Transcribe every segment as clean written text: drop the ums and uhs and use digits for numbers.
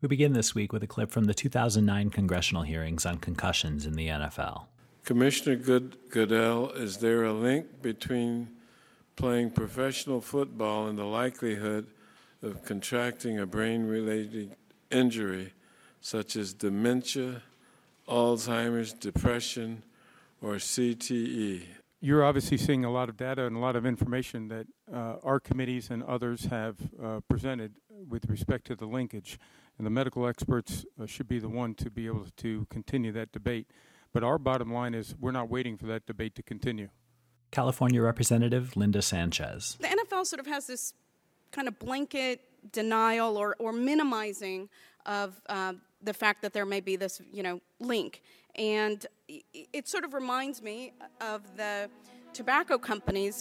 We begin this week with a clip from the 2009 congressional hearings on concussions in the NFL. Commissioner Goodell, is there a link between playing professional football and the likelihood of contracting a brain-related injury such as dementia, Alzheimer's, depression, or CTE? You're obviously seeing a lot of data and a lot of information that our committees and others have presented with respect to the linkage. And the medical experts should be the one to be able to continue that debate. But our bottom line is we're not waiting for that debate to continue. California Representative Linda Sanchez. The NFL sort of has this kind of blanket denial or minimizing of the fact that there may be this, link. And it sort of reminds me of the tobacco companies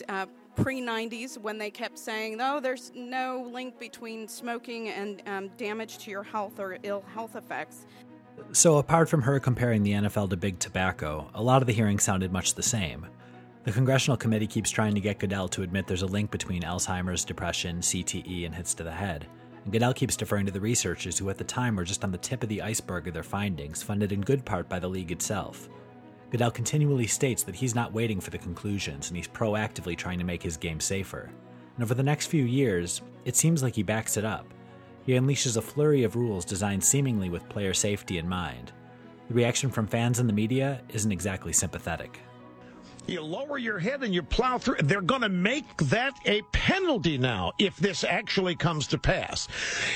pre-90s when they kept saying, there's no link between smoking and damage to your health or ill health effects. So apart from her comparing the NFL to big tobacco, a lot of the hearings sounded much the same. The congressional committee keeps trying to get Goodell to admit there's a link between Alzheimer's, depression, CTE, and hits to the head. And Goodell keeps deferring to the researchers who at the time were just on the tip of the iceberg of their findings, funded in good part by the league itself. Goodell continually states that he's not waiting for the conclusions and he's proactively trying to make his game safer. And over the next few years, it seems like he backs it up. He unleashes a flurry of rules designed seemingly with player safety in mind. The reaction from fans and the media isn't exactly sympathetic. You lower your head and you plow through. They're going to make that a penalty now if this actually comes to pass.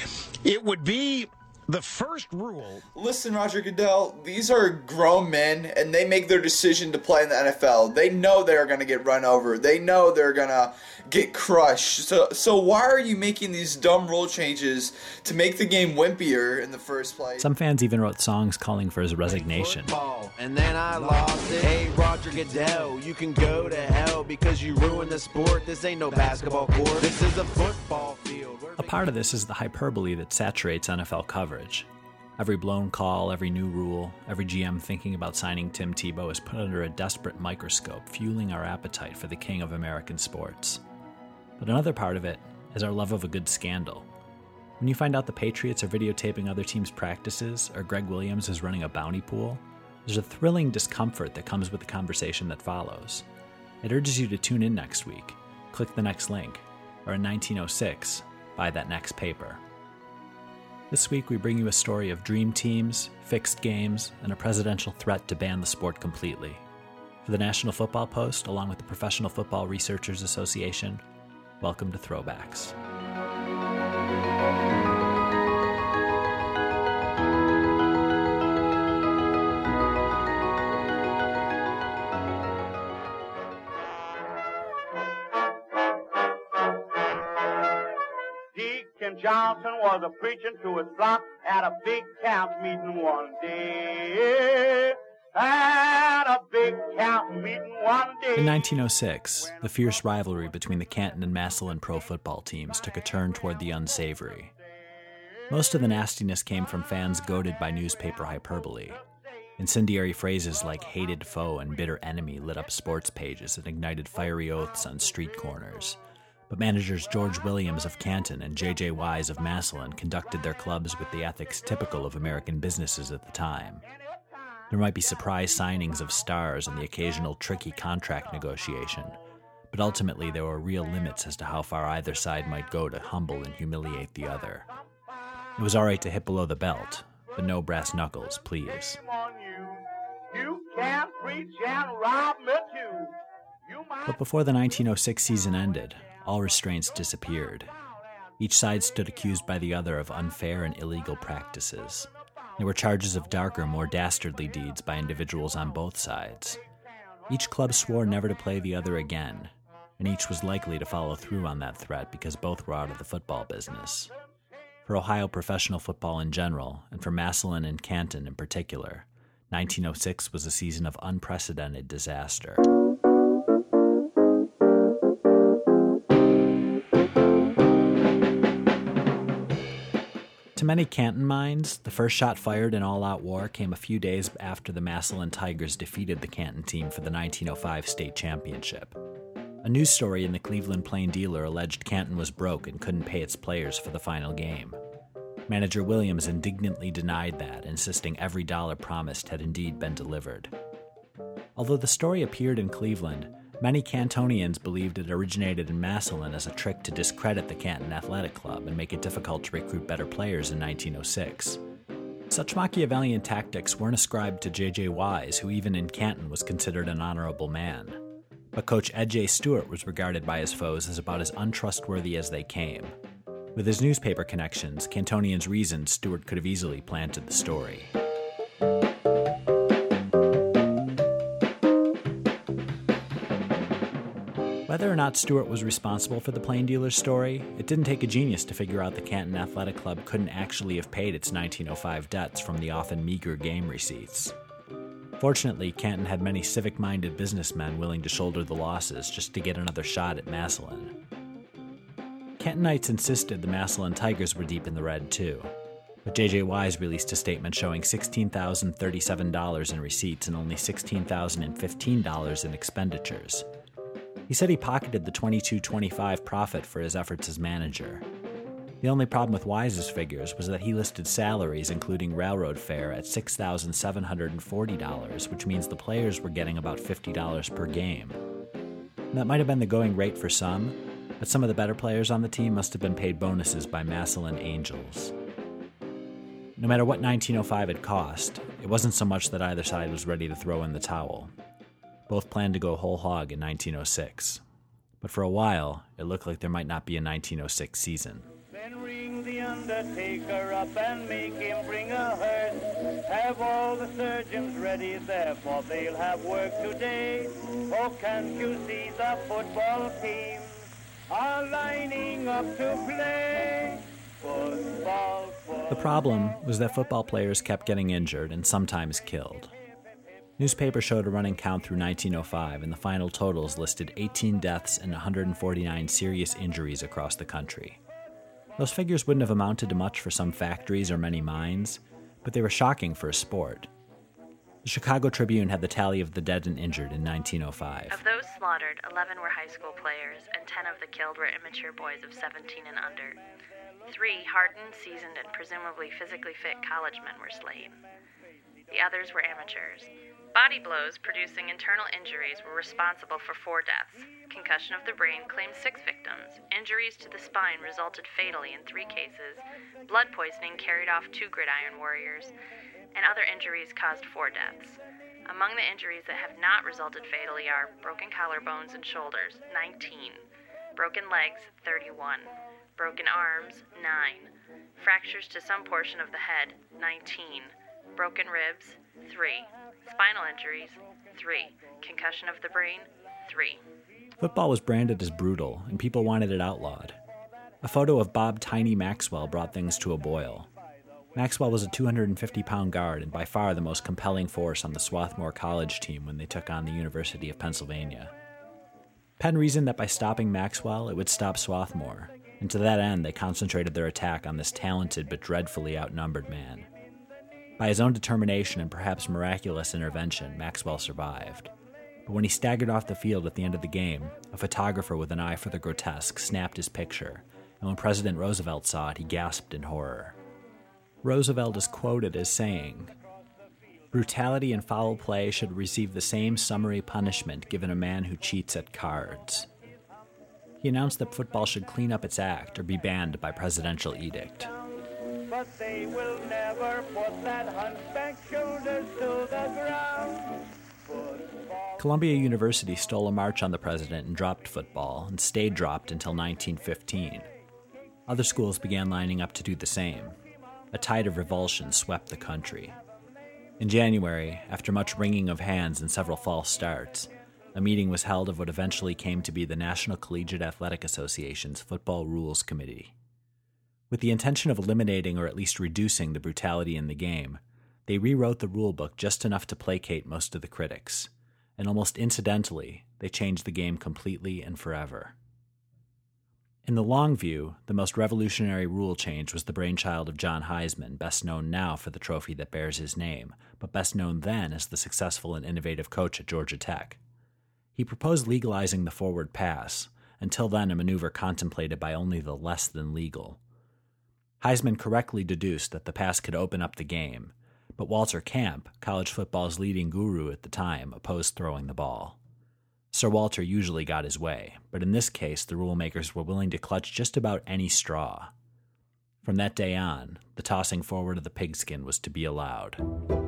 It would be the first rule. Listen, Roger Goodell, these are grown men, and they make their decision to play in the NFL. They know they're going to get run over. They know they're going to get crushed. So why are you making these dumb rule changes to make the game wimpier in the first place? Some fans even wrote songs calling for his resignation. And then I lost it. Hey, Roger Goodell, you can go to hell because you ruined the sport. This ain't no basketball court. This is a football field. A part of this is the hyperbole that saturates NFL coverage. Every blown call, every new rule, every GM thinking about signing Tim Tebow is put under a desperate microscope, fueling our appetite for the king of American sports. But another part of it is our love of a good scandal. When you find out the Patriots are videotaping other teams' practices, or Greg Williams is running a bounty pool, there's a thrilling discomfort that comes with the conversation that follows. It urges you to tune in next week, click the next link, or in 1906, buy that next paper. This week we bring you a story of dream teams, fixed games, and a presidential threat to ban the sport completely. For the National Football Post, along with the Professional Football Researchers Association, welcome to Throwbacks. Johnson was a preaching to his flock at a big camp meeting one day. In 1906, the fierce rivalry between the Canton and Massillon pro football teams took a turn toward the unsavory. Most of the nastiness came from fans goaded by newspaper hyperbole. Incendiary phrases like hated foe and bitter enemy lit up sports pages and ignited fiery oaths on street corners. But managers George Williams of Canton and J.J. Wise of Massillon conducted their clubs with the ethics typical of American businesses at the time. There might be surprise signings of stars and the occasional tricky contract negotiation, but ultimately there were real limits as to how far either side might go to humble and humiliate the other. It was all right to hit below the belt, but no brass knuckles, please. You can preach and rob me too. But before the 1906 season ended, all restraints disappeared. Each side stood accused by the other of unfair and illegal practices. There were charges of darker, more dastardly deeds by individuals on both sides. Each club swore never to play the other again, and each was likely to follow through on that threat because both were out of the football business. For Ohio professional football in general, and for Massillon and Canton in particular, 1906 was a season of unprecedented disaster. To many Canton minds, the first shot fired in all-out war came a few days after the Massillon Tigers defeated the Canton team for the 1905 state championship. A news story in the Cleveland Plain Dealer alleged Canton was broke and couldn't pay its players for the final game. Manager Williams indignantly denied that, insisting every dollar promised had indeed been delivered. Although the story appeared in Cleveland, many Cantonians believed it originated in Massillon as a trick to discredit the Canton Athletic Club and make it difficult to recruit better players in 1906. Such Machiavellian tactics weren't ascribed to J.J. Wise, who even in Canton was considered an honorable man. But coach Ed J. Stewart was regarded by his foes as about as untrustworthy as they came. With his newspaper connections, Cantonians reasoned Stewart could have easily planted the story. Whether or not Stewart was responsible for the Plain Dealer's story, it didn't take a genius to figure out the Canton Athletic Club couldn't actually have paid its 1905 debts from the often meager game receipts. Fortunately, Canton had many civic-minded businessmen willing to shoulder the losses just to get another shot at Massillon. Cantonites insisted the Massillon Tigers were deep in the red, too. But J.J. Wise released a statement showing $16,037 in receipts and only $16,015 in expenditures. He said he pocketed the $22.25 profit for his efforts as manager. The only problem with Wise's figures was that he listed salaries, including railroad fare, at $6,740, which means the players were getting about $50 per game. That might have been the going rate for some, but some of the better players on the team must have been paid bonuses by Massillon Angels. No matter what 1905 had cost, it wasn't so much that either side was ready to throw in the towel. Both planned to go whole hog in 1906. But for a while, it looked like there might not be a 1906 season. Then ring the undertaker up and make him bring a hearse. Have all the surgeons ready, therefore they'll have work today. Oh, can't you see the football team are lining up to play? Football. The problem was that football players kept getting injured and sometimes killed. Newspapers showed a running count through 1905, and the final totals listed 18 deaths and 149 serious injuries across the country. Those figures wouldn't have amounted to much for some factories or many mines, but they were shocking for a sport. The Chicago Tribune had the tally of the dead and injured in 1905. Of those slaughtered, 11 were high school players, and 10 of the killed were immature boys of 17 and under. 3 hardened, seasoned, and presumably physically fit college men were slain. The others were amateurs. Body blows producing internal injuries were responsible for 4 deaths. Concussion of the brain claimed 6 victims. Injuries to the spine resulted fatally in 3 cases. Blood poisoning carried off 2 gridiron warriors. And other injuries caused 4 deaths. Among the injuries that have not resulted fatally are broken collarbones and shoulders, 19. Broken legs, 31. Broken arms, 9. Fractures to some portion of the head, 19. Broken ribs, 3. Spinal injuries, 3. Concussion of the brain, 3. Football was branded as brutal, and people wanted it outlawed. A photo of Bob Tiny Maxwell brought things to a boil. Maxwell was a 250-pound guard and by far the most compelling force on the Swarthmore College team when they took on the University of Pennsylvania. Penn reasoned that by stopping Maxwell, it would stop Swarthmore, and to that end they concentrated their attack on this talented but dreadfully outnumbered man. By his own determination and perhaps miraculous intervention, Maxwell survived. But when he staggered off the field at the end of the game, a photographer with an eye for the grotesque snapped his picture, and when President Roosevelt saw it, he gasped in horror. Roosevelt is quoted as saying, "Brutality and foul play should receive the same summary punishment given a man who cheats at cards." He announced that football should clean up its act or be banned by presidential edict. But they will never put that hunchback's shoulders to the ground. Columbia University stole a march on the president and dropped football, and stayed dropped until 1915. Other schools began lining up to do the same. A tide of revulsion swept the country. In January, after much wringing of hands and several false starts, a meeting was held of what eventually came to be the National Collegiate Athletic Association's Football Rules Committee. With the intention of eliminating or at least reducing the brutality in the game, they rewrote the rulebook just enough to placate most of the critics, and almost incidentally, they changed the game completely and forever. In the long view, the most revolutionary rule change was the brainchild of John Heisman, best known now for the trophy that bears his name, but best known then as the successful and innovative coach at Georgia Tech. He proposed legalizing the forward pass, until then a maneuver contemplated by only the less than legal. Heisman correctly deduced that the pass could open up the game, but Walter Camp, college football's leading guru at the time, opposed throwing the ball. Sir Walter usually got his way, but in this case the rulemakers were willing to clutch just about any straw. From that day on, the tossing forward of the pigskin was to be allowed.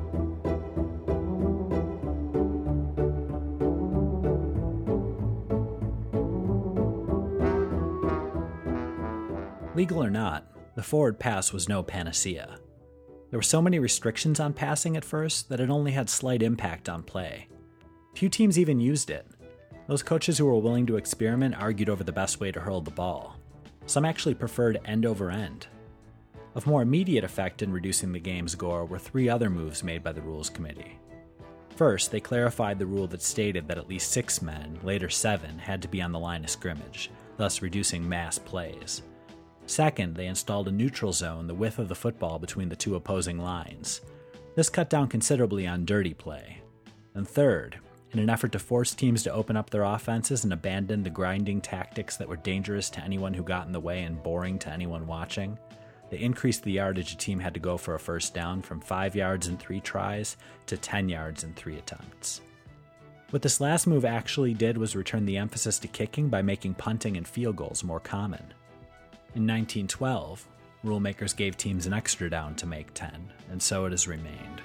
Legal or not, the forward pass was no panacea. There were so many restrictions on passing at first that it only had slight impact on play. Few teams even used it. Those coaches who were willing to experiment argued over the best way to hurl the ball. Some actually preferred end over end. Of more immediate effect in reducing the game's gore were 3 other moves made by the Rules Committee. First, they clarified the rule that stated that at least 6 men, later 7, had to be on the line of scrimmage, thus reducing mass plays. Second, they installed a neutral zone the width of the football between the 2 opposing lines. This cut down considerably on dirty play. And third, in an effort to force teams to open up their offenses and abandon the grinding tactics that were dangerous to anyone who got in the way and boring to anyone watching, they increased the yardage a team had to go for a first down from 5 yards in 3 tries to 10 yards in 3 attempts. What this last move actually did was return the emphasis to kicking by making punting and field goals more common. In 1912, rulemakers gave teams an extra down to make 10, and so it has remained.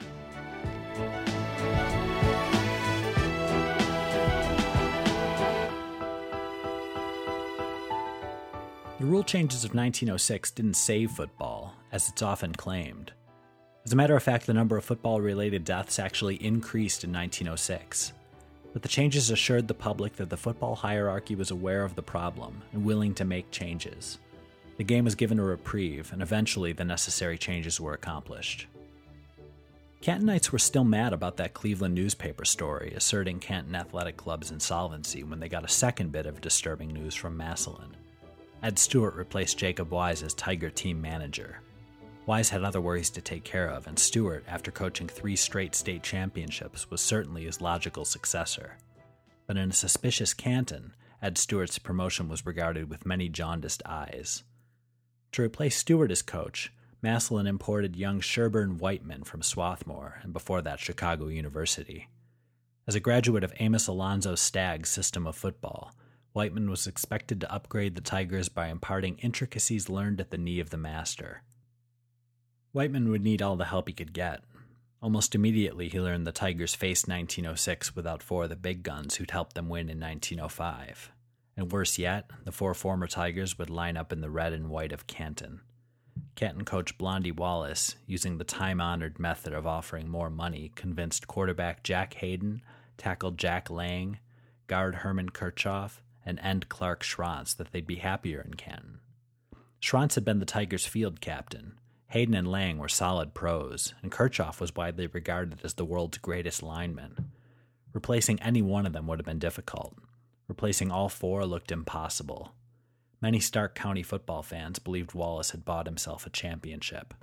The rule changes of 1906 didn't save football, as it's often claimed. As a matter of fact, the number of football-related deaths actually increased in 1906. But the changes assured the public that the football hierarchy was aware of the problem and willing to make changes. The game was given a reprieve, and eventually the necessary changes were accomplished. Cantonites were still mad about that Cleveland newspaper story asserting Canton Athletic Club's insolvency when they got a second bit of disturbing news from Massillon. Ed Stewart replaced Jacob Wise as Tiger team manager. Wise had other worries to take care of, and Stewart, after coaching 3 straight state championships, was certainly his logical successor. But in a suspicious Canton, Ed Stewart's promotion was regarded with many jaundiced eyes. To replace Stewart as coach, Massillon imported young Sherburne Whiteman from Swarthmore, and before that Chicago University. As a graduate of Amos Alonzo Stagg's system of football, Whiteman was expected to upgrade the Tigers by imparting intricacies learned at the knee of the master. Whiteman would need all the help he could get. Almost immediately he learned the Tigers faced 1906 without 4 of the big guns who'd helped them win in 1905. And worse yet, the 4 former Tigers would line up in the red and white of Canton. Canton coach Blondie Wallace, using the time-honored method of offering more money, convinced quarterback Jack Hayden, tackle Jack Lang, guard Herman Kirchhoff, and end Clark Schrantz that they'd be happier in Canton. Schrantz had been the Tigers' field captain. Hayden and Lang were solid pros, and Kirchhoff was widely regarded as the world's greatest lineman. Replacing any one of them would have been difficult. Replacing all 4 looked impossible. Many Stark County football fans believed Wallace had bought himself a championship.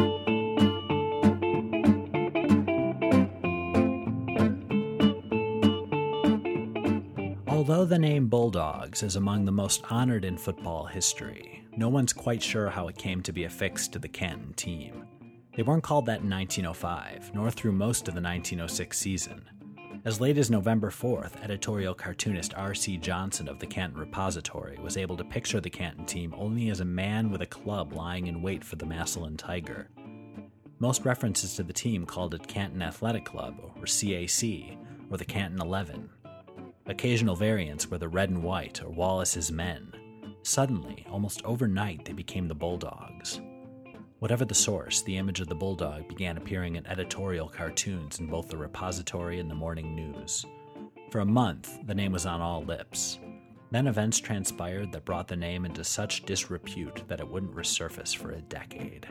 Although the name Bulldogs is among the most honored in football history, no one's quite sure how it came to be affixed to the Canton team. They weren't called that in 1905, nor through most of the 1906 season. As late as November 4th, editorial cartoonist R.C. Johnson of the Canton Repository was able to picture the Canton team only as a man with a club lying in wait for the Massillon Tiger. Most references to the team called it Canton Athletic Club, or CAC, or the Canton 11. Occasional variants were the Red and White, or Wallace's Men. Suddenly, almost overnight, they became the Bulldogs. Whatever the source, the image of the bulldog began appearing in editorial cartoons in both the Repository and the Morning News. For a month, the name was on all lips. Then events transpired that brought the name into such disrepute that it wouldn't resurface for a decade.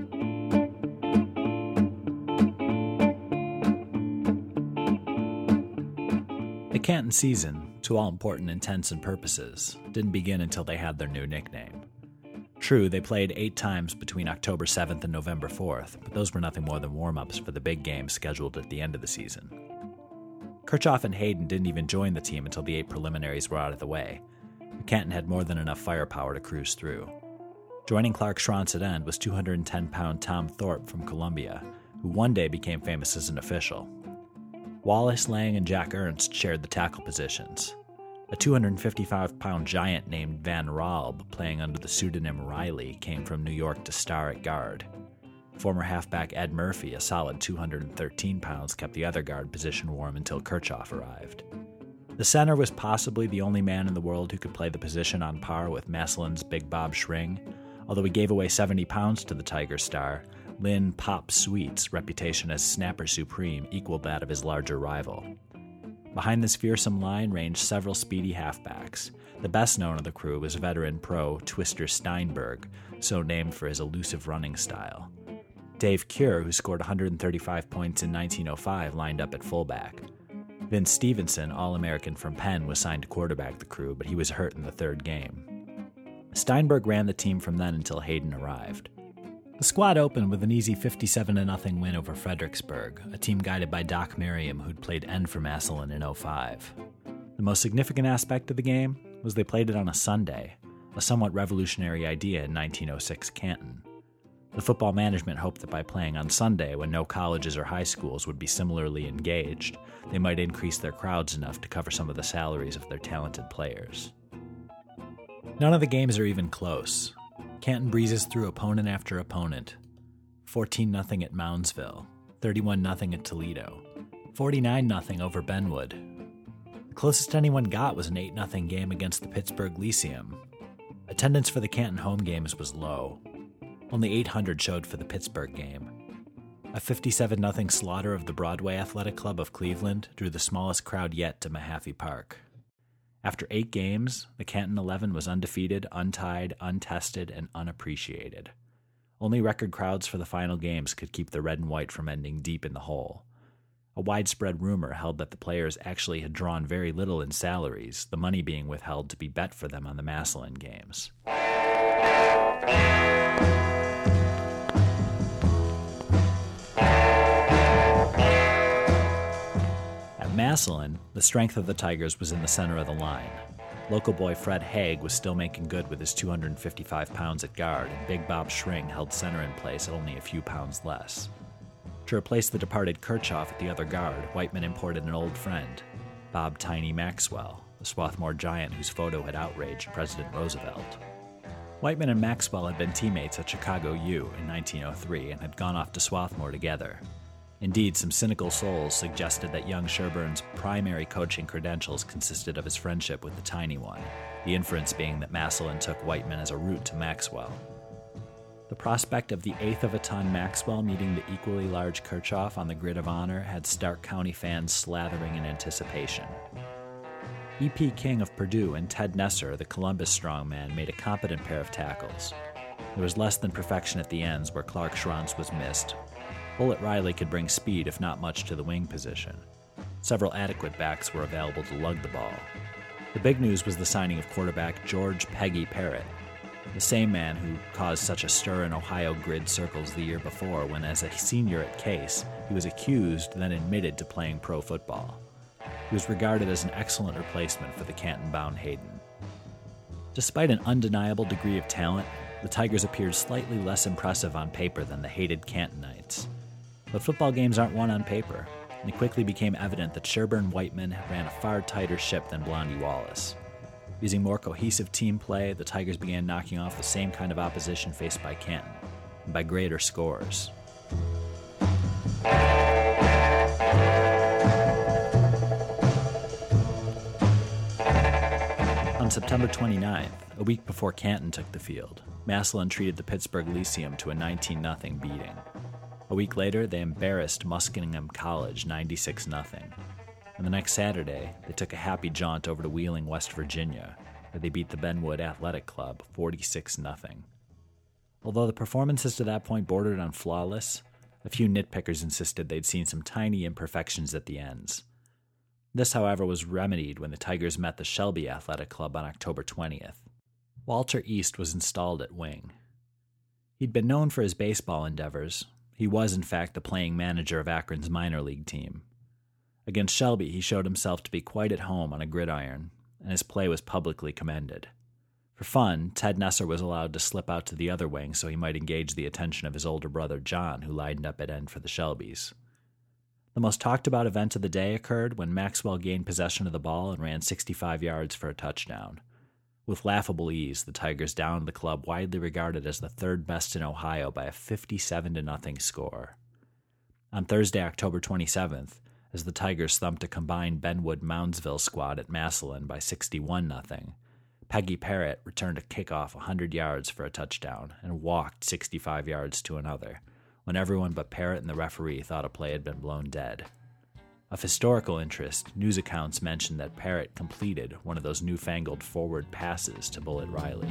The Canton season, to all important intents and purposes, didn't begin until they had their new nickname. True, they played 8 times between October 7th and November 4th, but those were nothing more than warm-ups for the big games scheduled at the end of the season. Kirchhoff and Hayden didn't even join the team until the 8 preliminaries were out of the way. Canton had more than enough firepower to cruise through. Joining Clark Schronce at end was 210-pound Tom Thorpe from Columbia, who one day became famous as an official. Wallace Lang and Jack Ernst shared the tackle positions. A 255-pound giant named Van Ralb, playing under the pseudonym Riley, came from New York to star at guard. Former halfback Ed Murphy, a solid 213 pounds, kept the other guard position warm until Kirchhoff arrived. The center was possibly the only man in the world who could play the position on par with Massillon's Big Bob Schring. Although he gave away 70 pounds to the Tiger star, Lynn Pop Sweet's reputation as snapper supreme equaled that of his larger rival. Behind this fearsome line ranged several speedy halfbacks. The best known of the crew was veteran pro Twister Steinberg, so named for his elusive running style. Dave Cure, who scored 135 points in 1905, lined up at fullback. Vince Stevenson, All-American from Penn, was signed to quarterback the crew, but he was hurt in the third game. Steinberg ran the team from then until Hayden arrived. The squad opened with an easy 57-0 win over Fredericksburg, a team guided by Doc Merriam, who'd played end for Massillon in 05. The most significant aspect of the game was they played it on a Sunday, a somewhat revolutionary idea in 1906 Canton. The football management hoped that by playing on Sunday, when no colleges or high schools would be similarly engaged, they might increase their crowds enough to cover some of the salaries of their talented players. None of the games are even close. Canton breezes through opponent after opponent. 14-0 at Moundsville, 31-0 at Toledo, 49-0 over Benwood. The closest anyone got was an 8-0 game against the Pittsburgh Lyceum. Attendance for the Canton home games was low. Only 800 showed for the Pittsburgh game. A 57-0 slaughter of the Broadway Athletic Club of Cleveland drew the smallest crowd yet to Mahaffey Park. After 8 games, the Canton 11 was undefeated, untied, untested, and unappreciated. Only record crowds for the final games could keep the red and white from ending deep in the hole. A widespread rumor held that the players actually had drawn very little in salaries, the money being withheld to be bet for them on the Massillon games. Massillon, the strength of the Tigers was in the center of the line. Local boy Fred Haig was still making good with his 255 pounds at guard, and Big Bob Schring held center in place at only a few pounds less. To replace the departed Kirchhoff at the other guard, Whiteman imported an old friend, Bob Tiny Maxwell, the Swarthmore giant whose photo had outraged President Roosevelt. Whiteman and Maxwell had been teammates at Chicago U in 1903 and had gone off to Swarthmore together. Indeed, some cynical souls suggested that young Sherburne's primary coaching credentials consisted of his friendship with the Tiny One, the inference being that Massillon took Whiteman as a route to Maxwell. The prospect of the eighth of a ton Maxwell meeting the equally large Kirchhoff on the grid of honor had Stark County fans slathering in anticipation. E.P. King of Purdue and Ted Nesser, the Columbus strongman, made a competent pair of tackles. There was less than perfection at the ends where Clark Schronce was missed. Bullet Riley could bring speed, if not much, to the wing position. Several adequate backs were available to lug the ball. The big news was the signing of quarterback George Peggy Parrott, the same man who caused such a stir in Ohio grid circles the year before when, as a senior at Case, he was accused, then admitted to playing pro football. He was regarded as an excellent replacement for the Canton-bound Hayden. Despite an undeniable degree of talent, the Tigers appeared slightly less impressive on paper than the hated Cantonites. But football games aren't won on paper, and it quickly became evident that Sherburne Whiteman ran a far tighter ship than Blondie Wallace. Using more cohesive team play, the Tigers began knocking off the same kind of opposition faced by Canton, and by greater scores. On September 29th, a week before Canton took the field, Massillon treated the Pittsburgh Lyceum to a 19-0 beating. A week later, they embarrassed Muskingum College 96-0. And the next Saturday, they took a happy jaunt over to Wheeling, West Virginia, where they beat the Benwood Athletic Club 46-0. Although the performances to that point bordered on flawless, a few nitpickers insisted they'd seen some tiny imperfections at the ends. This, however, was remedied when the Tigers met the Shelby Athletic Club on October 20th. Walter East was installed at wing. He'd been known for his baseball endeavors. He was, in fact, the playing manager of Akron's minor league team. Against Shelby, he showed himself to be quite at home on a gridiron, and his play was publicly commended. For fun, Ted Nesser was allowed to slip out to the other wing so he might engage the attention of his older brother John, who lined up at end for the Shelbys. The most talked about event of the day occurred when Maxwell gained possession of the ball and ran 65 yards for a touchdown. With laughable ease, the Tigers downed the club widely regarded as the third best in Ohio by a 57-0 score. On Thursday, October 27th, as the Tigers thumped a combined Benwood-Moundsville squad at Massillon by 61-0, Peggy Parrott returned a kickoff 100 yards for a touchdown and walked 65 yards to another, when everyone but Parrott and the referee thought a play had been blown dead. Of historical interest, news accounts mentioned that Parrott completed one of those newfangled forward passes to Bullet Riley.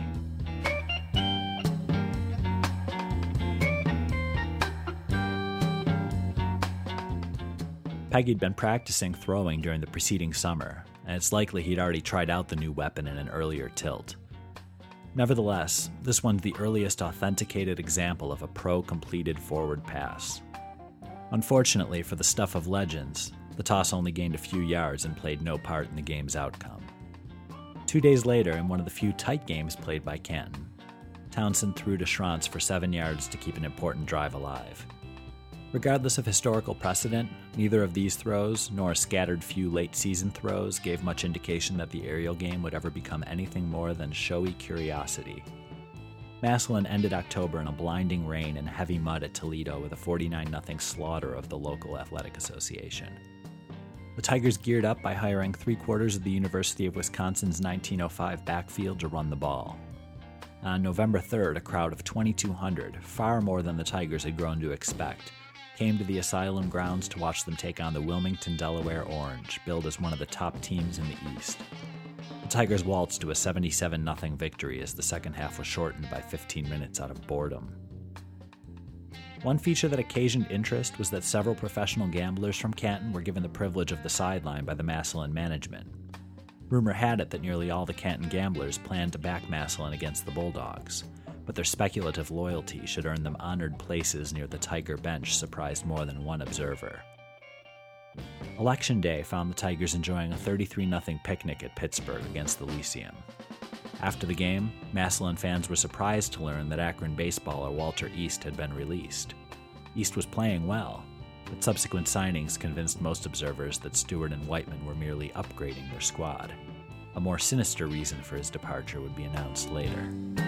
Peggy'd been practicing throwing during the preceding summer, and it's likely he'd already tried out the new weapon in an earlier tilt. Nevertheless, this one's the earliest authenticated example of a pro-completed forward pass. Unfortunately for the stuff of legends, the toss only gained a few yards and played no part in the game's outcome. 2 days later, in one of the few tight games played by Canton, Townsend threw to Schrantz for 7 yards to keep an important drive alive. Regardless of historical precedent, neither of these throws, nor a scattered few late-season throws, gave much indication that the aerial game would ever become anything more than showy curiosity. Massillon ended October in a blinding rain and heavy mud at Toledo with a 49-0 slaughter of the local athletic association. The Tigers geared up by hiring 3/4 of the University of Wisconsin's 1905 backfield to run the ball. On November 3rd, a crowd of 2,200, far more than the Tigers had grown to expect, came to the Asylum grounds to watch them take on the Wilmington, Delaware Orange, billed as one of the top teams in the East. The Tigers waltzed to a 77-0 victory as the second half was shortened by 15 minutes out of boredom. One feature that occasioned interest was that several professional gamblers from Canton were given the privilege of the sideline by the Massillon management. Rumor had it that nearly all the Canton gamblers planned to back Massillon against the Bulldogs, but their speculative loyalty should earn them honored places near the Tiger bench surprised more than one observer. Election Day found the Tigers enjoying a 33-0 picnic at Pittsburgh against the Lyceum. After the game, Massillon fans were surprised to learn that Akron baseballer Walter East had been released. East was playing well, but subsequent signings convinced most observers that Stewart and Whiteman were merely upgrading their squad. A more sinister reason for his departure would be announced later.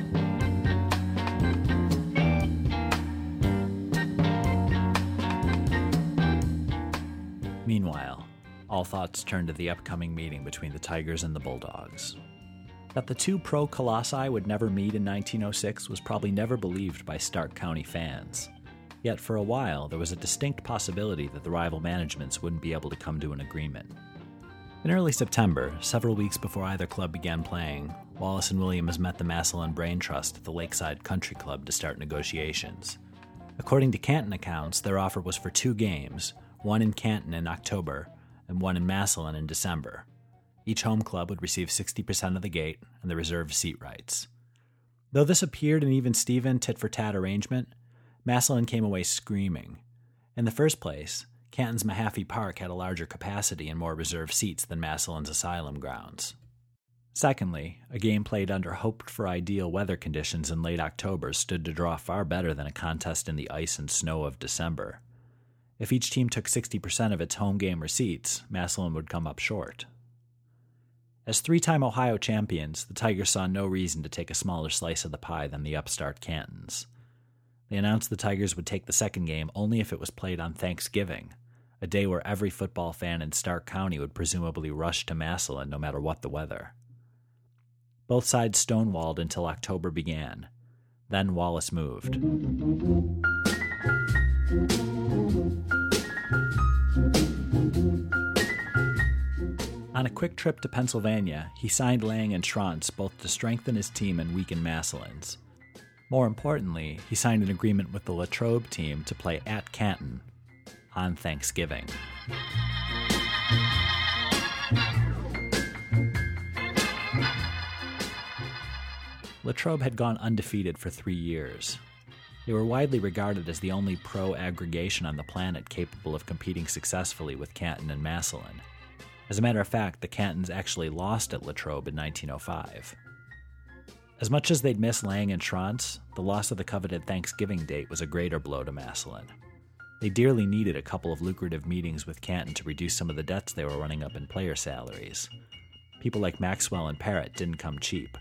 Meanwhile, all thoughts turned to the upcoming meeting between the Tigers and the Bulldogs. That the two pro-colossi would never meet in 1906 was probably never believed by Stark County fans. Yet for a while, there was a distinct possibility that the rival managements wouldn't be able to come to an agreement. In early September, several weeks before either club began playing, Wallace and Williams met the Massillon Brain Trust at the Lakeside Country Club to start negotiations. According to Canton accounts, their offer was for 2 games, one in Canton in October and one in Massillon in December. Each home club would receive 60% of the gate and the reserved seat rights. Though this appeared an even-Steven tit-for-tat arrangement, Massillon came away screaming. In the first place, Canton's Mahaffey Park had a larger capacity and more reserved seats than Massillon's Asylum grounds. Secondly, a game played under hoped-for ideal weather conditions in late October stood to draw far better than a contest in the ice and snow of December. If each team took 60% of its home game receipts, Massillon would come up short. As 3-time Ohio champions, the Tigers saw no reason to take a smaller slice of the pie than the upstart Cantons. They announced the Tigers would take the second game only if it was played on Thanksgiving, a day where every football fan in Stark County would presumably rush to Massillon no matter what the weather. Both sides stonewalled until October began. Then Wallace moved. On a quick trip to Pennsylvania, he signed Lang and Schrantz both to strengthen his team and weaken Massillon's. More importantly, he signed an agreement with the Latrobe team to play at Canton on Thanksgiving. Latrobe had gone undefeated for 3 years. They were widely regarded as the only pro-aggregation on the planet capable of competing successfully with Canton and Massillon. As a matter of fact, the Cantons actually lost at Latrobe in 1905. As much as they'd miss Lang and Schrantz, the loss of the coveted Thanksgiving date was a greater blow to Massillon. They dearly needed a couple of lucrative meetings with Canton to reduce some of the debts they were running up in player salaries. People like Maxwell and Parrott didn't come cheap.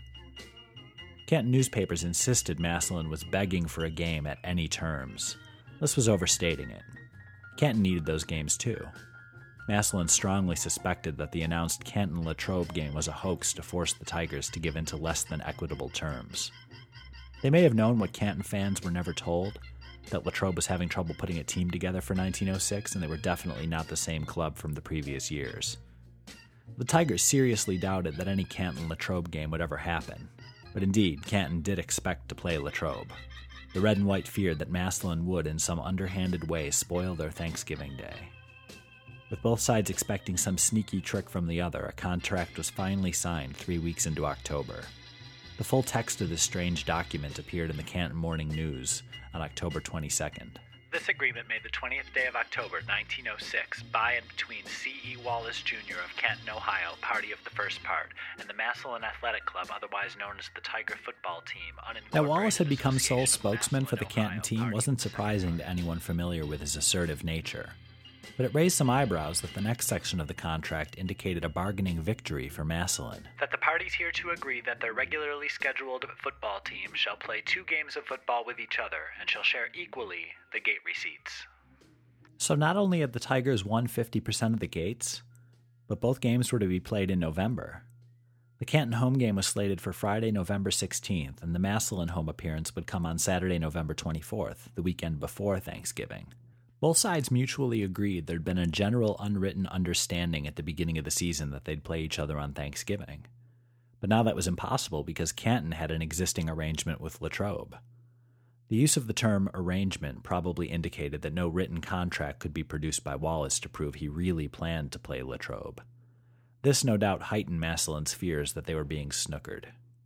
Canton newspapers insisted Massillon was begging for a game at any terms. This was overstating it. Canton needed those games too. Massillon strongly suspected that the announced Canton-Latrobe game was a hoax to force the Tigers to give in to less than equitable terms. They may have known what Canton fans were never told, that Latrobe was having trouble putting a team together for 1906, and they were definitely not the same club from the previous years. The Tigers seriously doubted that any Canton-Latrobe game would ever happen, but indeed, Canton did expect to play Latrobe. The red and white feared that Massillon would, in some underhanded way, spoil their Thanksgiving Day. With both sides expecting some sneaky trick from the other, a contract was finally signed 3 weeks into October. The full text of this strange document appeared in the Canton Morning News on October 22nd. This agreement made the 20th day of October, 1906, by and between C.E. Wallace, Jr. of Canton, Ohio, party of the first part, and the Massillon Athletic Club, otherwise known as the Tiger Football Team, unincorporated. That Wallace had become sole spokesman for the Canton team wasn't surprising to anyone familiar with his assertive nature. But it raised some eyebrows that the next section of the contract indicated a bargaining victory for Massillon. That the parties hereto agree that their regularly scheduled football team shall play 2 games of football with each other and shall share equally the gate receipts. So not only had the Tigers won 50% of the gates, but both games were to be played in November. The Canton home game was slated for Friday, November 16th, and the Massillon home appearance would come on Saturday, November 24th, the weekend before Thanksgiving. Both sides mutually agreed there'd been a general unwritten understanding at the beginning of the season that they'd play each other on Thanksgiving. But now that was impossible because Canton had an existing arrangement with Latrobe. The use of the term arrangement probably indicated that no written contract could be produced by Wallace to prove he really planned to play Latrobe. This no doubt heightened Massillon's fears that they were being snookered.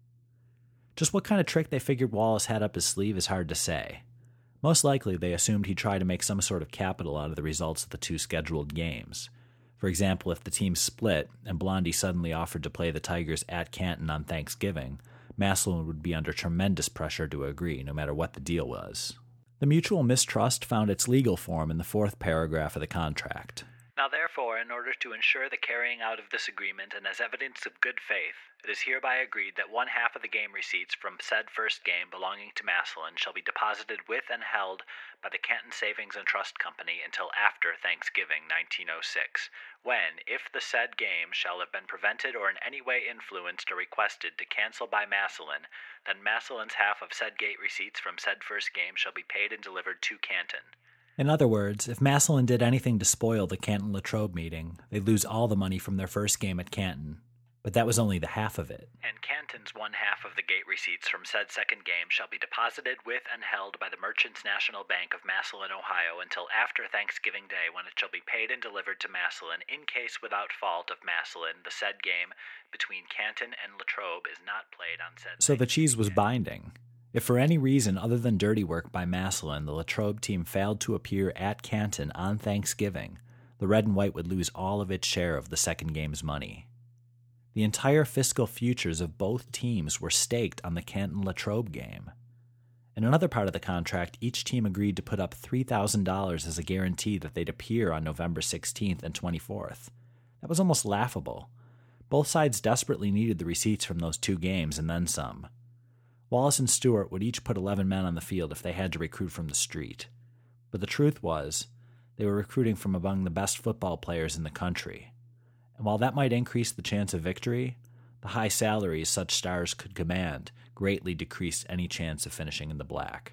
Just what kind of trick they figured Wallace had up his sleeve is hard to say. Most likely, they assumed he'd try to make some sort of capital out of the results of the 2 scheduled games. For example, if the team split and Blondie suddenly offered to play the Tigers at Canton on Thanksgiving, Massillon would be under tremendous pressure to agree, no matter what the deal was. The mutual mistrust found its legal form in the 4th paragraph of the contract. Now therefore, in order to ensure the carrying out of this agreement and as evidence of good faith, it is hereby agreed that 1/2 of the game receipts from said first game belonging to Massillon shall be deposited with and held by the Canton Savings and Trust Company until after Thanksgiving 1906, when, if the said game shall have been prevented or in any way influenced or requested to cancel by Massillon, then Massillon's half of said gate receipts from said first game shall be paid and delivered to Canton. In other words, if Massillon did anything to spoil the Canton-Latrobe meeting, they'd lose all the money from their first game at Canton. But that was only the half of it. And Canton's 1/2 of the gate receipts from said second game shall be deposited with and held by the Merchants National Bank of Massillon, Ohio, until after Thanksgiving Day, when it shall be paid and delivered to Massillon, in case without fault of Massillon, the said game between Canton and Latrobe is not played on said. So the cheese was binding. If for any reason other than dirty work by Massillon, the Latrobe team failed to appear at Canton on Thanksgiving, the Red and White would lose all of its share of the second game's money. The entire fiscal futures of both teams were staked on the Canton-Latrobe game. In another part of the contract, each team agreed to put up $3,000 as a guarantee that they'd appear on November 16th and 24th. That was almost laughable. Both sides desperately needed the receipts from those 2 games and then some. Wallace and Stewart would each put 11 men on the field if they had to recruit from the street. But the truth was, they were recruiting from among the best football players in the country. And while that might increase the chance of victory, the high salaries such stars could command greatly decreased any chance of finishing in the black.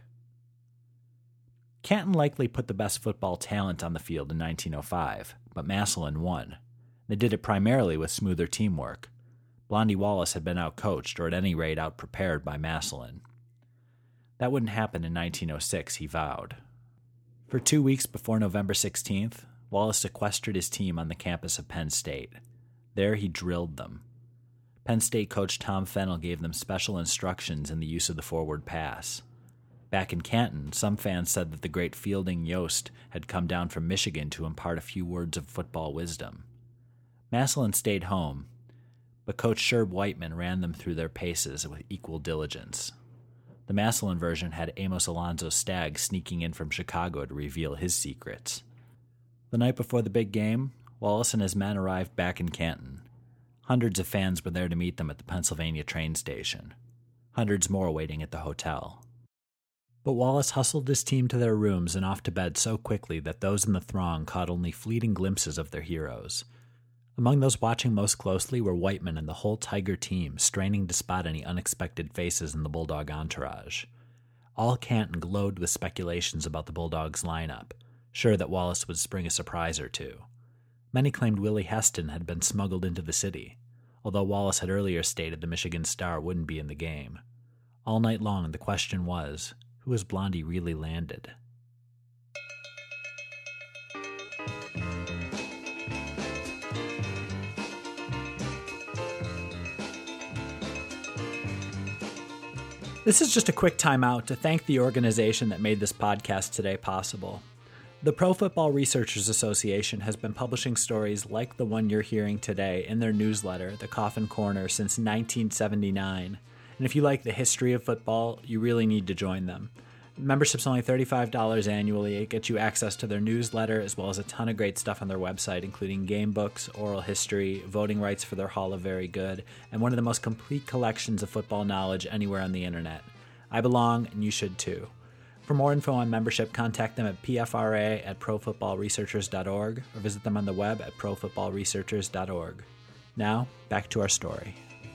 Canton likely put the best football talent on the field in 1905, but Massillon won. They did it primarily with smoother teamwork. Blondie Wallace had been outcoached, or at any rate outprepared by Massillon. That wouldn't happen in 1906, he vowed. For 2 weeks before November 16th, Wallace sequestered his team on the campus of Penn State. There he drilled them. Penn State coach Tom Fennell gave them special instructions in the use of the forward pass. Back in Canton, some fans said that the great Fielding Yost had come down from Michigan to impart a few words of football wisdom. Massillon stayed home, but Coach Sherb Whiteman ran them through their paces with equal diligence. The Massillon version had Amos Alonzo Stagg sneaking in from Chicago to reveal his secrets. The night before the big game, Wallace and his men arrived back in Canton. Hundreds of fans were there to meet them at the Pennsylvania train station. Hundreds more waiting at the hotel. But Wallace hustled his team to their rooms and off to bed so quickly that those in the throng caught only fleeting glimpses of their heroes. Among those watching most closely were Whiteman and the whole Tiger team, straining to spot any unexpected faces in the Bulldog entourage. All Canton glowed with speculations about the Bulldogs' lineup, sure that Wallace would spring a surprise or two. Many claimed Willie Heston had been smuggled into the city, although Wallace had earlier stated the Michigan Star wouldn't be in the game. All night long, the question was, who has Blondie really landed? This is just a quick timeout to thank the organization that made this podcast today possible. The Pro Football Researchers Association has been publishing stories like the one you're hearing today in their newsletter, The Coffin Corner, since 1979. And if you like the history of football, you really need to join them. Membership's only $35 annually. It gets you access to their newsletter as well as a ton of great stuff on their website, including game books, oral history, voting rights for their Hall of Very Good, and one of the most complete collections of football knowledge anywhere on the internet. I belong, and you should too. For more info on membership, contact them at pfra@profootballresearchers.org or visit them on the web at profootballresearchers.org. Now, back to our story.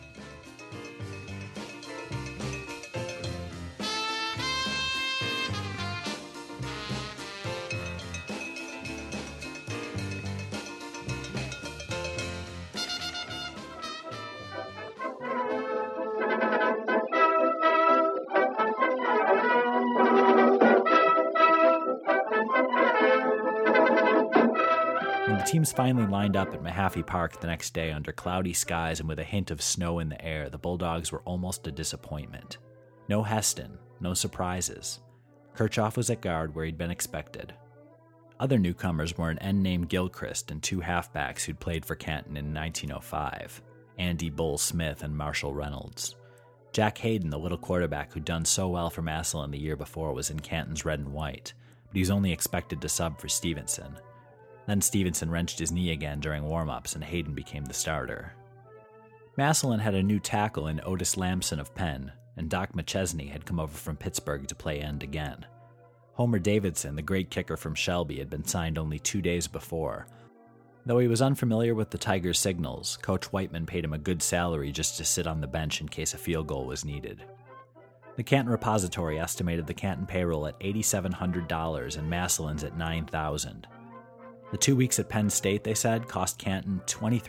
Teams finally lined up at Mahaffey Park the next day under cloudy skies and with a hint of snow in the air. The Bulldogs were almost a disappointment. No Heston, no surprises. Kirchhoff was at guard where he'd been expected. Other newcomers were an end named Gilchrist and two halfbacks who'd played for Canton in 1905, Andy Bull Smith and Marshall Reynolds. Jack Hayden, the little quarterback who'd done so well for Massillon the year before, was in Canton's red and white, but he was only expected to sub for Stevenson. Then Stevenson wrenched his knee again during warm-ups, and Hayden became the starter. Massillon had a new tackle in Otis Lamson of Penn, and Doc McChesney had come over from Pittsburgh to play end again. Homer Davidson, the great kicker from Shelby, had been signed only 2 days before. Though he was unfamiliar with the Tigers' signals, Coach Whiteman paid him a good salary just to sit on the bench in case a field goal was needed. The Canton Repository estimated the Canton payroll at $8,700 and Massillon's at $9,000. The 2 weeks at Penn State, they said, cost Canton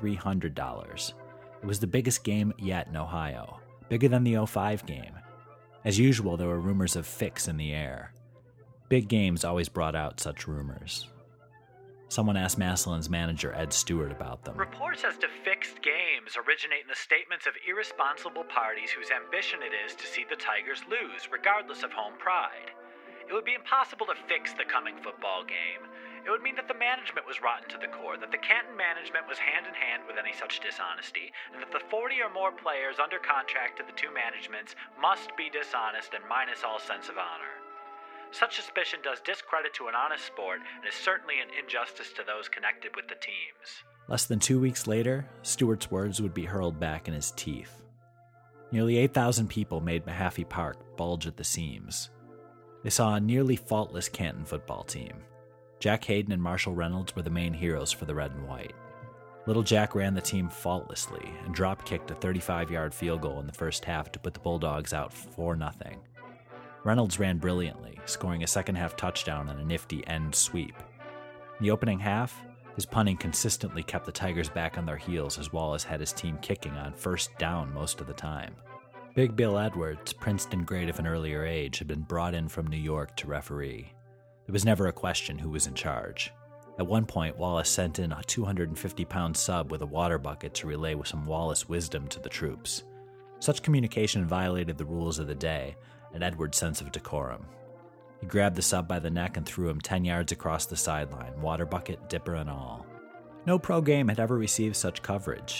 $2,300. It was the biggest game yet in Ohio, bigger than the 05 game. As usual, there were rumors of fix in the air. Big games always brought out such rumors. Someone asked Massillon's manager, Ed Stewart, about them. Reports as to fixed games originate in the statements of irresponsible parties whose ambition it is to see the Tigers lose, regardless of home pride. It would be impossible to fix the coming football game. It would mean that the management was rotten to the core, that the Canton management was hand-in-hand with any such dishonesty, and that the 40 or more players under contract to the two managements must be dishonest and minus all sense of honor. Such suspicion does discredit to an honest sport and is certainly an injustice to those connected with the teams. Less than 2 weeks later, Stewart's words would be hurled back in his teeth. Nearly 8,000 people made Mahaffey Park bulge at the seams. They saw a nearly faultless Canton football team. Jack Hayden and Marshall Reynolds were the main heroes for the red and white. Little Jack ran the team faultlessly and drop-kicked a 35-yard field goal in the first half to put the Bulldogs out 4-0. Reynolds ran brilliantly, scoring a second-half touchdown on a nifty end sweep. In the opening half, his punting consistently kept the Tigers back on their heels as Wallace had his team kicking on first down most of the time. Big Bill Edwards, Princeton grade of an earlier age, had been brought in from New York to referee. There was never a question who was in charge. At one point, Wallace sent in a 250-pound sub with a water bucket to relay some Wallace wisdom to the troops. Such communication violated the rules of the day and Edwards' sense of decorum. He grabbed the sub by the neck and threw him 10 yards across the sideline, water bucket, dipper, and all. No pro game had ever received such coverage.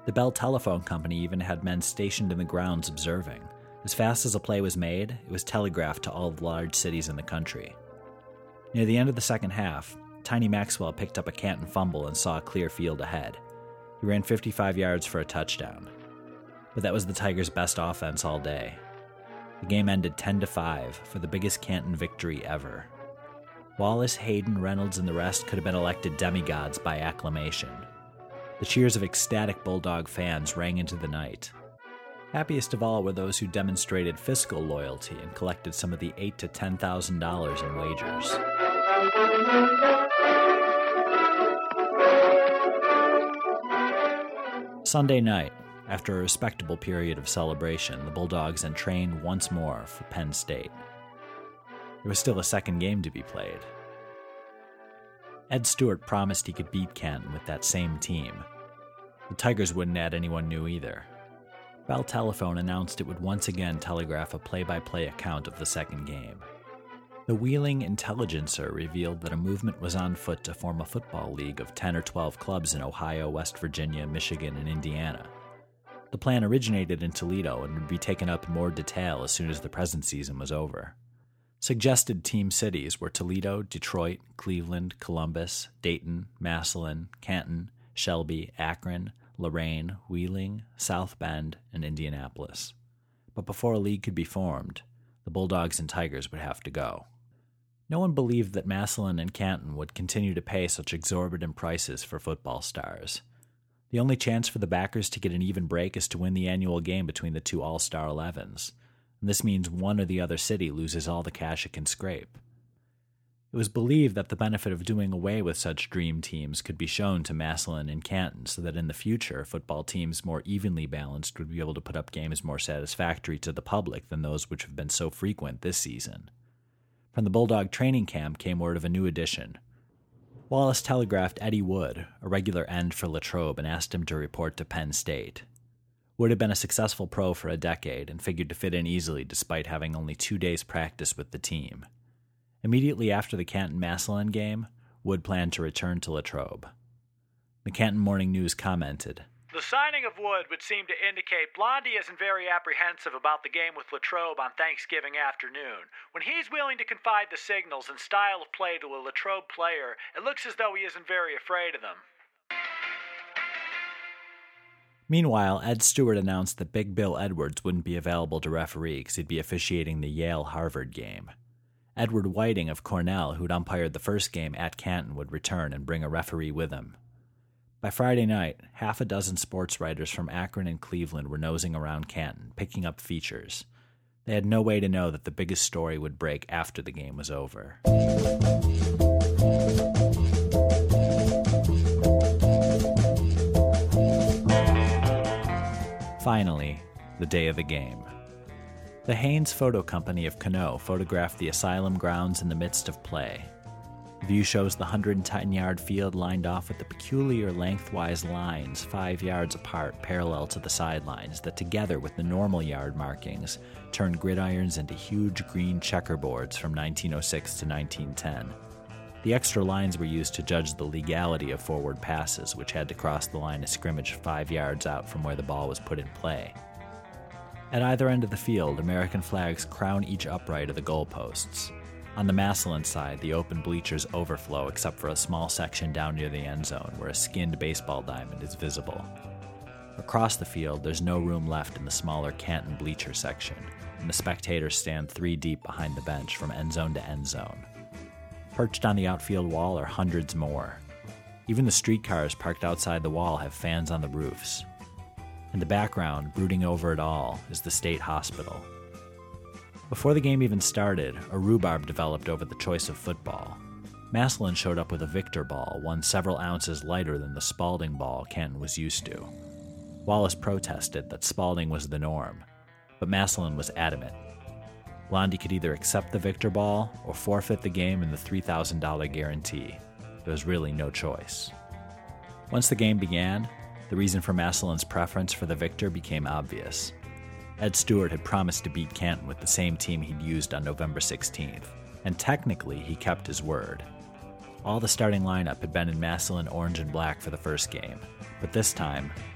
The Bell Telephone Company even had men stationed in the grounds observing. As fast as a play was made, it was telegraphed to all the large cities in the country. Near the end of the second half, Tiny Maxwell picked up a Canton fumble and saw a clear field ahead. He ran 55 yards for a touchdown. But that was the Tigers' best offense all day. The game ended 10-5 for the biggest Canton victory ever. Wallace, Hayden, Reynolds, and the rest could have been elected demigods by acclamation. The cheers of ecstatic Bulldog fans rang into the night. Happiest of all were those who demonstrated fiscal loyalty and collected some of the $8,000 to $10,000 in wagers. Sunday night, after a respectable period of celebration, the Bulldogs entrained once more for Penn State. There was still a second game to be played. Ed Stewart promised he could beat Canton with that same team. The Tigers wouldn't add anyone new either. Bell Telephone announced it would once again telegraph a play-by-play account of the second game. The Wheeling Intelligencer revealed that a movement was on foot to form a football league of 10 or 12 clubs in Ohio, West Virginia, Michigan, and Indiana. The plan originated in Toledo and would be taken up in more detail as soon as the present season was over. Suggested team cities were Toledo, Detroit, Cleveland, Columbus, Dayton, Massillon, Canton, Shelby, Akron, Lorain, Wheeling, South Bend, and Indianapolis. But before a league could be formed, the Bulldogs and Tigers would have to go. No one believed that Massillon and Canton would continue to pay such exorbitant prices for football stars. The only chance for the backers to get an even break is to win the annual game between the two All-Star 11s, and this means one or the other city loses all the cash it can scrape. It was believed that the benefit of doing away with such dream teams could be shown to Massillon and Canton so that in the future, football teams more evenly balanced would be able to put up games more satisfactory to the public than those which have been so frequent this season. From the Bulldog training camp came word of a new addition. Wallace telegraphed Eddie Wood, a regular end for Latrobe, and asked him to report to Penn State. Wood had been a successful pro for a decade and figured to fit in easily despite having only 2 days practice with the team. Immediately after the Canton-Massillon game, Wood planned to return to Latrobe. The Canton Morning News commented, "The signing of Wood would seem to indicate Blondie isn't very apprehensive about the game with Latrobe on Thanksgiving afternoon. When he's willing to confide the signals and style of play to a Latrobe player, it looks as though he isn't very afraid of them." Meanwhile, Ed Stewart announced that Big Bill Edwards wouldn't be available to referee because he'd be officiating the Yale-Harvard game. Edward Whiting of Cornell, who'd umpired the first game at Canton, would return and bring a referee with him. By Friday night, half a dozen sports writers from Akron and Cleveland were nosing around Canton, picking up features. They had no way to know that the biggest story would break after the game was over. Finally, the day of the game. The Haynes Photo Company of Canoe photographed the Asylum grounds in the midst of play. The view shows the 110-yard field lined off with the peculiar lengthwise lines 5 yards apart parallel to the sidelines that, together with the normal yard markings, turned gridirons into huge green checkerboards from 1906 to 1910. The extra lines were used to judge the legality of forward passes, which had to cross the line of scrimmage 5 yards out from where the ball was put in play. At either end of the field, American flags crown each upright of the goalposts. On the Massillon side, the open bleachers overflow except for a small section down near the end zone where a skinned baseball diamond is visible. Across the field, there's no room left in the smaller Canton bleacher section, and the spectators stand 3 deep behind the bench from end zone to end zone. Perched on the outfield wall are hundreds more. Even the streetcars parked outside the wall have fans on the roofs. In the background, brooding over it all, is the state hospital. Before the game even started, a rhubarb developed over the choice of football. Massillon showed up with a Victor ball, one several ounces lighter than the Spalding ball Canton was used to. Wallace protested that Spalding was the norm, but Massillon was adamant. Blondie could either accept the Victor ball or forfeit the game and the $3,000 guarantee. There was really no choice. Once the game began, the reason for Massillon's preference for the Victor became obvious. Ed Stewart had promised to beat Canton with the same team he'd used on November 16th, and technically he kept his word. All the starting lineup had been in Massillon orange and black for the first game, but this time,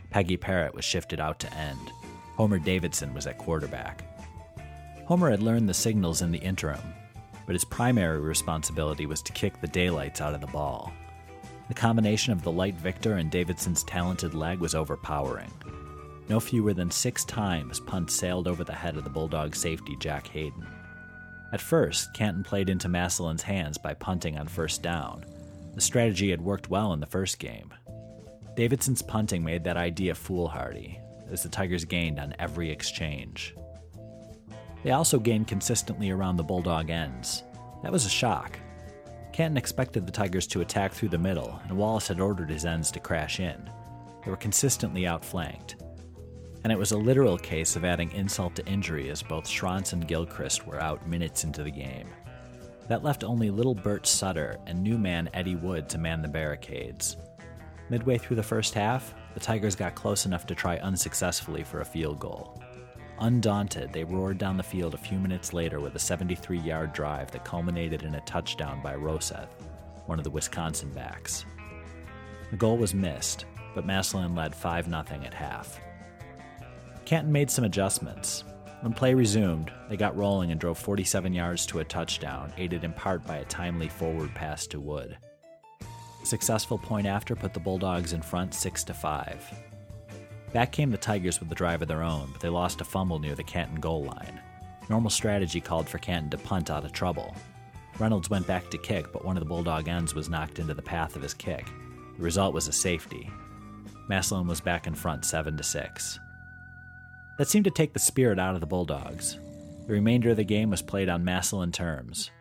Peggy Parrott was shifted out to end. Homer Davidson was at quarterback. Homer had learned the signals in the interim, but his primary responsibility was to kick the daylights out of the ball. The combination of the light Victor and Davidson's talented leg was overpowering. No fewer than 6 times punts sailed over the head of the Bulldog safety Jack Hayden. At first, Canton played into Massillon's hands by punting on first down. The strategy had worked well in the first game. Davidson's punting made that idea foolhardy, as the Tigers gained on every exchange. They also gained consistently around the Bulldog ends. That was a shock. Canton expected the Tigers to attack through the middle, and Wallace had ordered his ends to crash in. They were consistently outflanked. And it was a literal case of adding insult to injury as both Schrantz and Gilchrist were out minutes into the game. That left only little Bert Sutter and new man Eddie Wood to man the barricades. Midway through the first half, the Tigers got close enough to try unsuccessfully for a field goal. Undaunted, they roared down the field a few minutes later with a 73-yard drive that culminated in a touchdown by Roseth, one of the Wisconsin backs. The goal was missed, but Massillon led 5-0 at half. Canton made some adjustments. When play resumed, they got rolling and drove 47 yards to a touchdown, aided in part by a timely forward pass to Wood. A successful point after put the Bulldogs in front 6-5. Back came the Tigers with a drive of their own, but they lost a fumble near the Canton goal line. Normal strategy called for Canton to punt out of trouble. Reynolds went back to kick, but one of the Bulldog ends was knocked into the path of his kick. The result was a safety. Massillon was back in front 7-6. That seemed to take the spirit out of the Bulldogs. The remainder of the game was played on Massillon terms.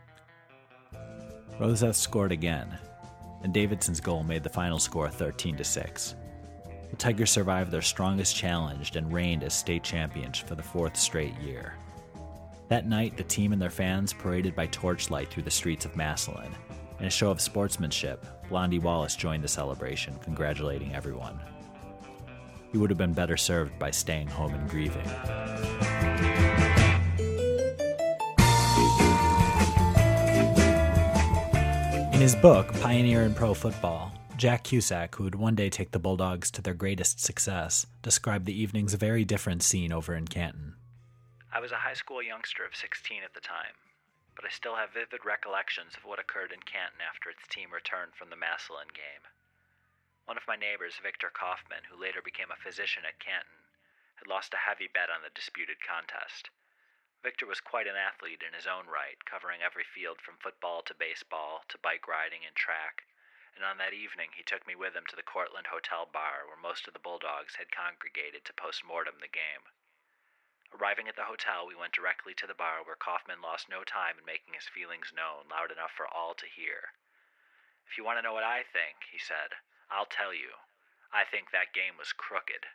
Roseth scored again, and Davidson's goal made the final score 13-6. The Tigers survived their strongest challenge and reigned as state champions for the 4th straight year. That night, the team and their fans paraded by torchlight through the streets of Massillon. In a show of sportsmanship, Blondie Wallace joined the celebration, congratulating everyone. He would have been better served by staying home and grieving. In his book, Pioneer in Pro Football, Jack Cusack, who would one day take the Bulldogs to their greatest success, described the evening's very different scene over in Canton. I was a high school youngster of 16 at the time, but I still have vivid recollections of what occurred in Canton after its team returned from the Massillon game. One of my neighbors, Victor Kaufman, who later became a physician at Canton, had lost a heavy bet on the disputed contest. Victor was quite an athlete in his own right, covering every field from football to baseball to bike riding and track, and on that evening he took me with him to the Cortland Hotel bar where most of the Bulldogs had congregated to post-mortem the game. Arriving at the hotel, we went directly to the bar where Kaufman lost no time in making his feelings known loud enough for all to hear. "If you want to know what I think," he said, "I'll tell you. I think that game was crooked."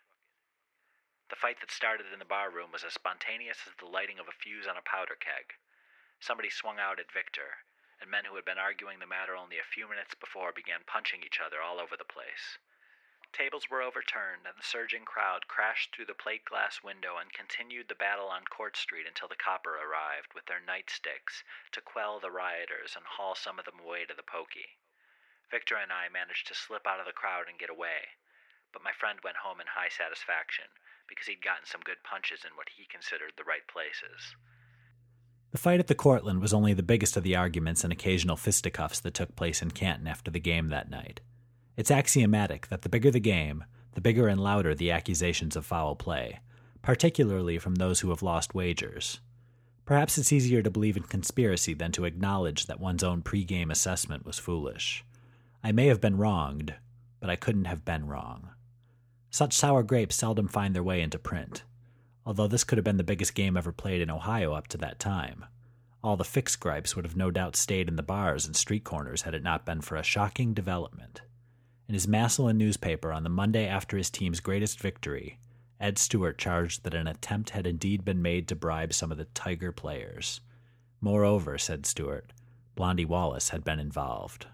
The fight that started in the bar room was as spontaneous as the lighting of a fuse on a powder keg. Somebody swung out at Victor, and men who had been arguing the matter only a few minutes before began punching each other all over the place. Tables were overturned, and the surging crowd crashed through the plate glass window and continued the battle on Court Street until the copper arrived with their nightsticks to quell the rioters and haul some of them away to the pokey. Victor and I managed to slip out of the crowd and get away, but my friend went home in high satisfaction because he'd gotten some good punches in what he considered the right places. The fight at the Cortland was only the biggest of the arguments and occasional fisticuffs that took place in Canton after the game that night. It's axiomatic that the bigger the game, the bigger and louder the accusations of foul play, particularly from those who have lost wagers. Perhaps it's easier to believe in conspiracy than to acknowledge that one's own pre-game assessment was foolish. I may have been wronged, but I couldn't have been wrong. Such sour grapes seldom find their way into print, although this could have been the biggest game ever played in Ohio up to that time. All the fixed gripes would have no doubt stayed in the bars and street corners had it not been for a shocking development. In his Massillon newspaper on the Monday after his team's greatest victory, Ed Stewart charged that an attempt had indeed been made to bribe some of the Tiger players. Moreover, said Stewart, Blondie Wallace had been involved.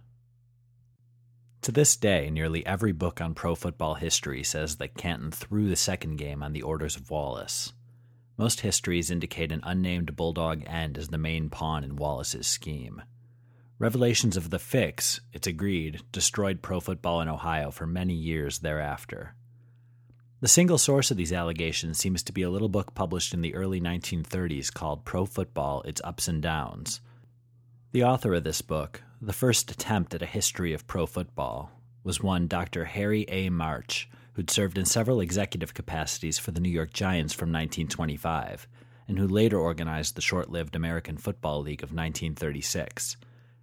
To this day, nearly every book on pro football history says that Canton threw the second game on the orders of Wallace. Most histories indicate an unnamed Bulldog end as the main pawn in Wallace's scheme. Revelations of the fix, it's agreed, destroyed pro football in Ohio for many years thereafter. The single source of these allegations seems to be a little book published in the early 1930s called Pro Football, Its Ups and Downs. The author of this book, the first attempt at a history of pro football, was one Dr. Harry A. March, who'd served in several executive capacities for the New York Giants from 1925, and who later organized the short-lived American Football League of 1936.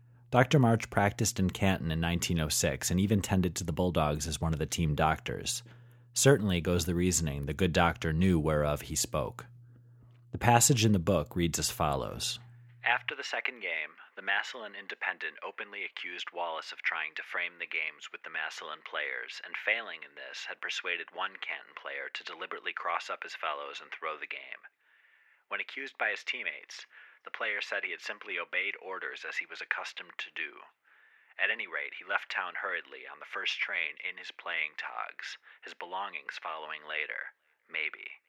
Dr. March practiced in Canton in 1906 and even tended to the Bulldogs as one of the team doctors. Certainly goes the reasoning the good doctor knew whereof he spoke. The passage in the book reads as follows. After the second game, the Massillon Independent openly accused Wallace of trying to frame the games with the Massillon players, and failing in this, had persuaded one Canton player to deliberately cross up his fellows and throw the game. When accused by his teammates, the player said he had simply obeyed orders as he was accustomed to do. At any rate, he left town hurriedly on the first train in his playing togs, his belongings following later, maybe.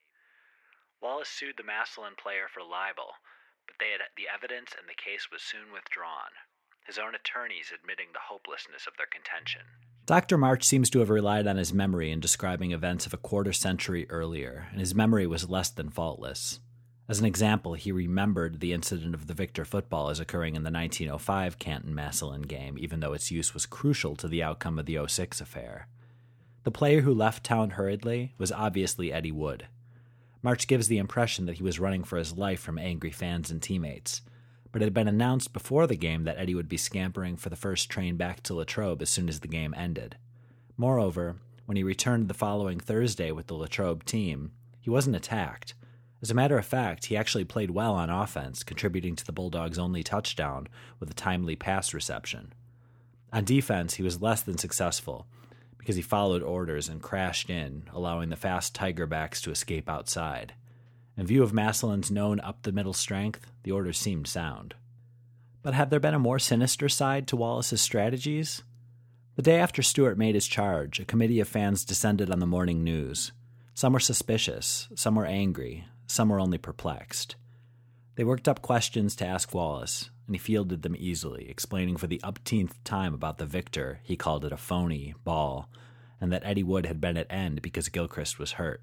Wallace sued the Massillon player for libel, but they had the evidence and the case was soon withdrawn, his own attorneys admitting the hopelessness of their contention. Dr. March seems to have relied on his memory in describing events of a quarter century earlier, and his memory was less than faultless. As an example, he remembered the incident of the Victor football as occurring in the 1905 Canton-Massillon game, even though its use was crucial to the outcome of the 06 affair. The player who left town hurriedly was obviously Eddie Wood. March gives the impression that he was running for his life from angry fans and teammates, but it had been announced before the game that Eddie would be scampering for the first train back to Latrobe as soon as the game ended. Moreover, when he returned the following Thursday with the Latrobe team, he wasn't attacked. As a matter of fact, he actually played well on offense, contributing to the Bulldogs' only touchdown with a timely pass reception. On defense, he was less than successful, because he followed orders and crashed in, allowing the fast Tigerbacks to escape outside. In view of Massillon's known up-the-middle strength, the orders seemed sound. But had there been a more sinister side to Wallace's strategies? The day after Stewart made his charge, a committee of fans descended on the morning news. Some were suspicious, some were angry, some were only perplexed. They worked up questions to ask Wallace, and he fielded them easily, explaining for the upteenth time about the Victor, he called it a phony, ball, and that Eddie Wood had been at end because Gilchrist was hurt.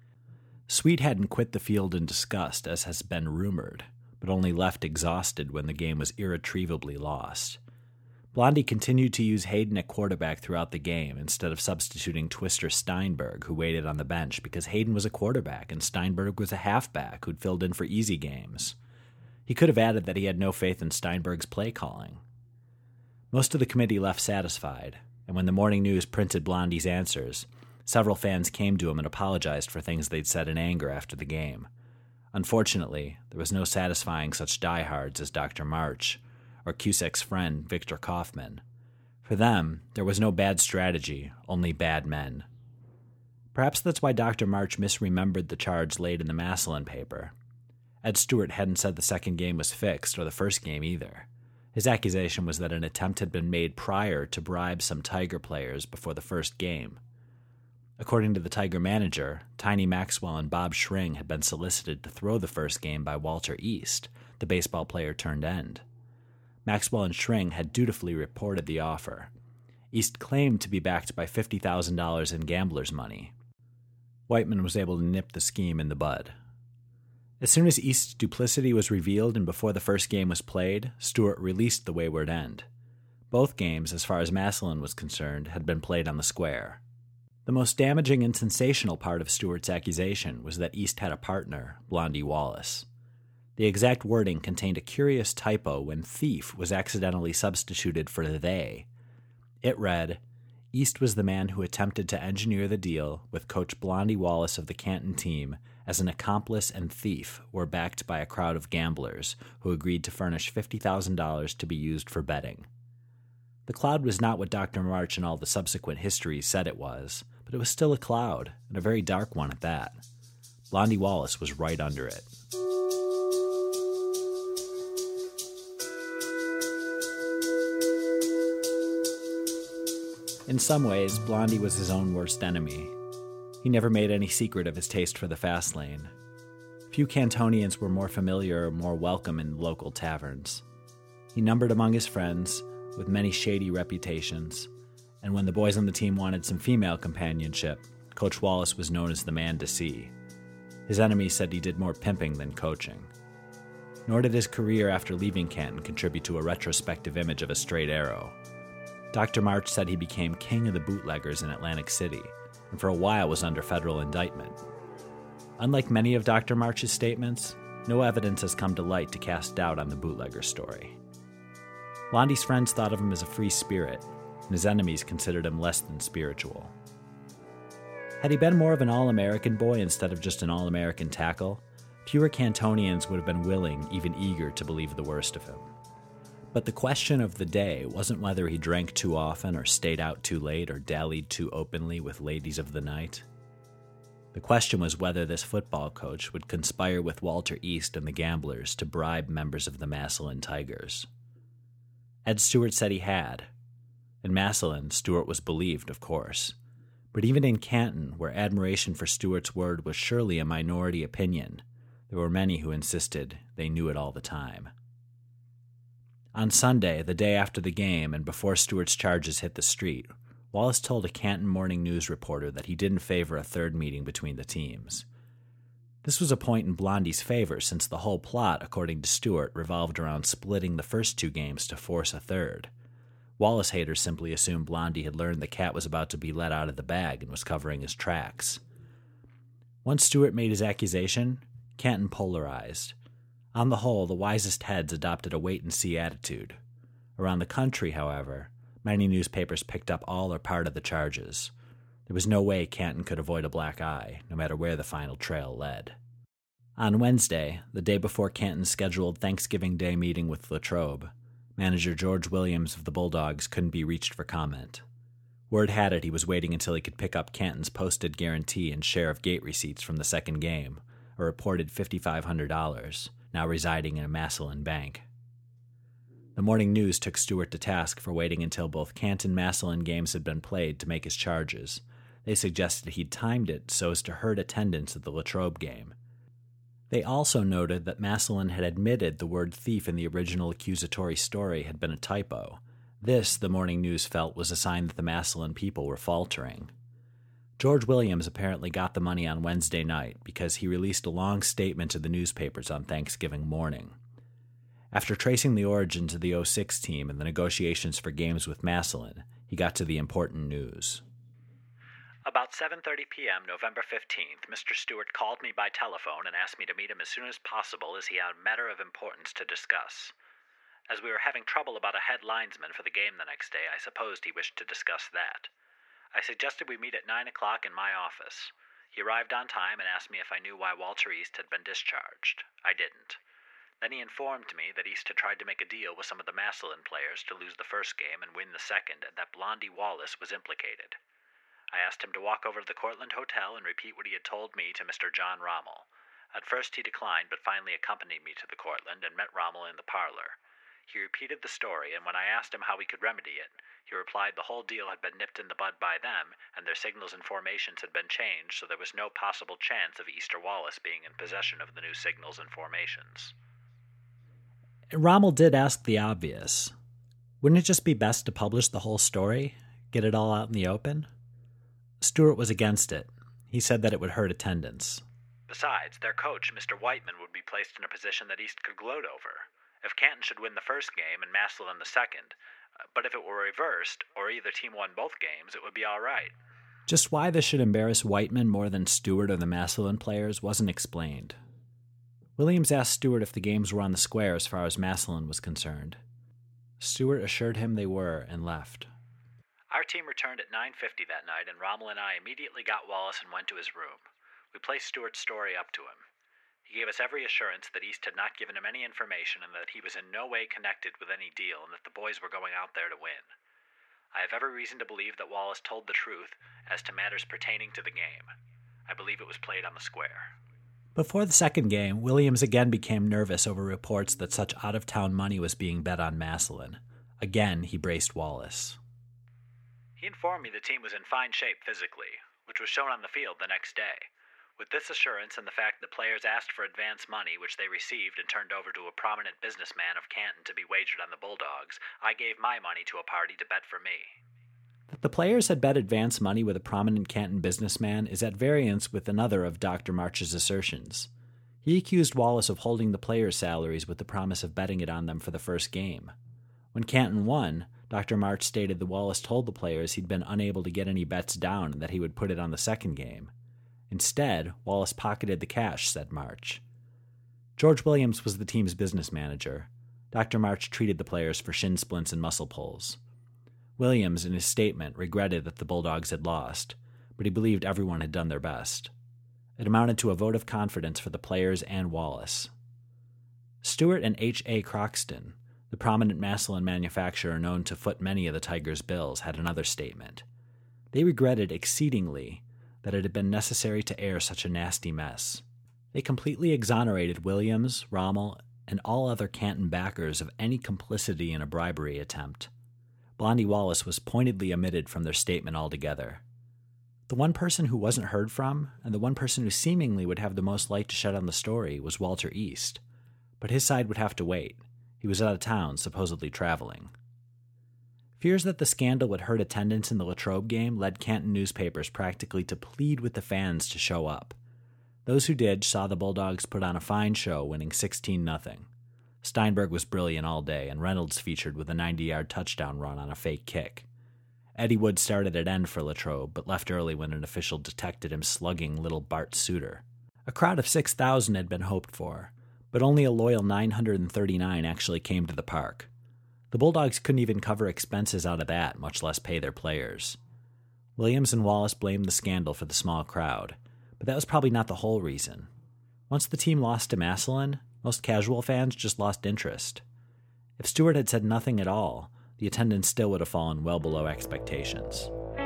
Sweet hadn't quit the field in disgust, as has been rumored, but only left exhausted when the game was irretrievably lost. Blondie continued to use Hayden at quarterback throughout the game instead of substituting Twister Steinberg, who waited on the bench, because Hayden was a quarterback and Steinberg was a halfback who'd filled in for easy games. He could have added that he had no faith in Steinberg's play calling. Most of the committee left satisfied, and when the morning news printed Blondie's answers, several fans came to him and apologized for things they'd said in anger after the game. Unfortunately, there was no satisfying such diehards as Dr. March or Cusack's friend Victor Kaufman. For them, there was no bad strategy, only bad men. Perhaps that's why Dr. March misremembered the charge laid in the Massillon paper. Ed Stewart hadn't said the second game was fixed, or the first game either. His accusation was that an attempt had been made prior to bribe some Tiger players before the first game. According to the Tiger manager, Tiny Maxwell and Bob Schring had been solicited to throw the first game by Walter East, the baseball player turned end. Maxwell and Schring had dutifully reported the offer. East claimed to be backed by $50,000 in gambler's money. Whiteman was able to nip the scheme in the bud. As soon as East's duplicity was revealed and before the first game was played, Stewart released the wayward end. Both games, as far as Massillon was concerned, had been played on the square. The most damaging and sensational part of Stewart's accusation was that East had a partner, Blondie Wallace. The exact wording contained a curious typo when thief was accidentally substituted for they. It read, East was the man who attempted to engineer the deal with Coach Blondie Wallace of the Canton team as an accomplice and thief were backed by a crowd of gamblers who agreed to furnish $50,000 to be used for betting. The cloud was not what Dr. March and all the subsequent histories said it was, but it was still a cloud, and a very dark one at that. Blondie Wallace was right under it. In some ways, Blondie was his own worst enemy. He never made any secret of his taste for the fast lane. Few Cantonians were more familiar or more welcome in local taverns. He numbered among his friends, with many shady reputations, and when the boys on the team wanted some female companionship, Coach Wallace was known as the man to see. His enemies said he did more pimping than coaching. Nor did his career after leaving Canton contribute to a retrospective image of a straight arrow. Dr. March said he became king of the bootleggers in Atlantic City, and for a while was under federal indictment. Unlike many of Dr. March's statements, no evidence has come to light to cast doubt on the bootlegger story. Blondie's friends thought of him as a free spirit, and his enemies considered him less than spiritual. Had he been more of an All-American boy instead of just an All-American tackle, fewer Cantonians would have been willing, even eager, to believe the worst of him. But the question of the day wasn't whether he drank too often or stayed out too late or dallied too openly with ladies of the night. The question was whether this football coach would conspire with Walter East and the gamblers to bribe members of the Massillon Tigers. Ed Stewart said he had. In Massillon, Stewart was believed, of course. But even in Canton, where admiration for Stewart's word was surely a minority opinion, there were many who insisted they knew it all the time. On Sunday, the day after the game and before Stewart's charges hit the street, Wallace told a Canton Morning News reporter that he didn't favor a third meeting between the teams. This was a point in Blondie's favor since the whole plot, according to Stewart, revolved around splitting the first two games to force a third. Wallace haters simply assumed Blondie had learned the cat was about to be let out of the bag and was covering his tracks. Once Stewart made his accusation, Canton polarized. On the whole, the wisest heads adopted a wait-and-see attitude. Around the country, however, many newspapers picked up all or part of the charges. There was no way Canton could avoid a black eye, no matter where the final trail led. On Wednesday, the day before Canton's scheduled Thanksgiving Day meeting with Latrobe, manager George Williams of the Bulldogs couldn't be reached for comment. Word had it he was waiting until he could pick up Canton's posted guarantee and share of gate receipts from the second game, a reported $5,500, now residing in a Massillon bank. The Morning News took Stewart to task for waiting until both Canton-Massillon games had been played to make his charges. They suggested he'd timed it so as to hurt attendance at the Latrobe game. They also noted that Massillon had admitted the word thief in the original accusatory story had been a typo. This, the Morning News felt, was a sign that the Massillon people were faltering. George Williams apparently got the money on Wednesday night because he released a long statement to the newspapers on Thanksgiving morning. After tracing the origins of the 06 team and the negotiations for games with Massillon, he got to the important news. About 7:30 p.m. November 15th, Mr. Stewart called me by telephone and asked me to meet him as soon as possible as he had a matter of importance to discuss. As we were having trouble about a head linesman for the game the next day, I supposed he wished to discuss that. I suggested we meet at 9 o'clock in my office. He arrived on time and asked me if I knew why Walter East had been discharged. I didn't. Then he informed me that East had tried to make a deal with some of the Massillon players to lose the first game and win the second, and that Blondie Wallace was implicated. I asked him to walk over to the Cortland Hotel and repeat what he had told me to Mr. John Rommel. At first he declined, but finally accompanied me to the Cortland and met Rommel in the parlor. He repeated the story, and when I asked him how we could remedy it, he replied the whole deal had been nipped in the bud by them, and their signals and formations had been changed, so there was no possible chance of East or Wallace being in possession of the new signals and formations. Rommel did ask the obvious. Wouldn't it just be best to publish the whole story? Get it all out in the open? Stewart was against it. He said that it would hurt attendance. Besides, their coach, Mr. Whiteman, would be placed in a position that East could gloat over. If Canton should win the first game and Massillon the second, but if it were reversed, or either team won both games, it would be all right. Just why this should embarrass Whiteman more than Stewart or the Massillon players wasn't explained. Williams asked Stewart if the games were on the square as far as Massillon was concerned. Stewart assured him they were and left. Our team returned at 9:50 that night, and Rommel and I immediately got Wallace and went to his room. We placed Stewart's story up to him. He gave us every assurance that East had not given him any information and that he was in no way connected with any deal and that the boys were going out there to win. I have every reason to believe that Wallace told the truth as to matters pertaining to the game. I believe it was played on the square. Before the second game, Williams again became nervous over reports that such out-of-town money was being bet on Massillon. Again, he braced Wallace. He informed me the team was in fine shape physically, which was shown on the field the next day. With this assurance and the fact that players asked for advance money, which they received and turned over to a prominent businessman of Canton to be wagered on the Bulldogs, I gave my money to a party to bet for me. That the players had bet advance money with a prominent Canton businessman is at variance with another of Dr. March's assertions. He accused Wallace of holding the players' salaries with the promise of betting it on them for the first game. When Canton won, Dr. March stated that Wallace told the players he'd been unable to get any bets down and that he would put it on the second game. Instead, Wallace pocketed the cash, said March. George Williams was the team's business manager. Dr. March treated the players for shin splints and muscle pulls. Williams, in his statement, regretted that the Bulldogs had lost, but he believed everyone had done their best. It amounted to a vote of confidence for the players and Wallace. Stewart and H.A. Croxton, the prominent Massillon manufacturer known to foot many of the Tigers' bills, had another statement. They regretted exceedingly that it had been necessary to air such a nasty mess. They completely exonerated Williams, Rommel, and all other Canton backers of any complicity in a bribery attempt. Blondie Wallace was pointedly omitted from their statement altogether. The one person who wasn't heard from, and the one person who seemingly would have the most light to shed on the story, was Walter East. But his side would have to wait. He was out of town, supposedly traveling. Fears that the scandal would hurt attendance in the Latrobe game led Canton newspapers practically to plead with the fans to show up. Those who did saw the Bulldogs put on a fine show, winning 16-0. Steinberg was brilliant all day, and Reynolds featured with a 90-yard touchdown run on a fake kick. Eddie Wood started at end for Latrobe, but left early when an official detected him slugging little Bart Suter. A crowd of 6,000 had been hoped for, but only a loyal 939 actually came to the park. The Bulldogs couldn't even cover expenses out of that, much less pay their players. Williams and Wallace blamed the scandal for the small crowd, but that was probably not the whole reason. Once the team lost to Massillon, most casual fans just lost interest. If Stewart had said nothing at all, the attendance still would have fallen well below expectations.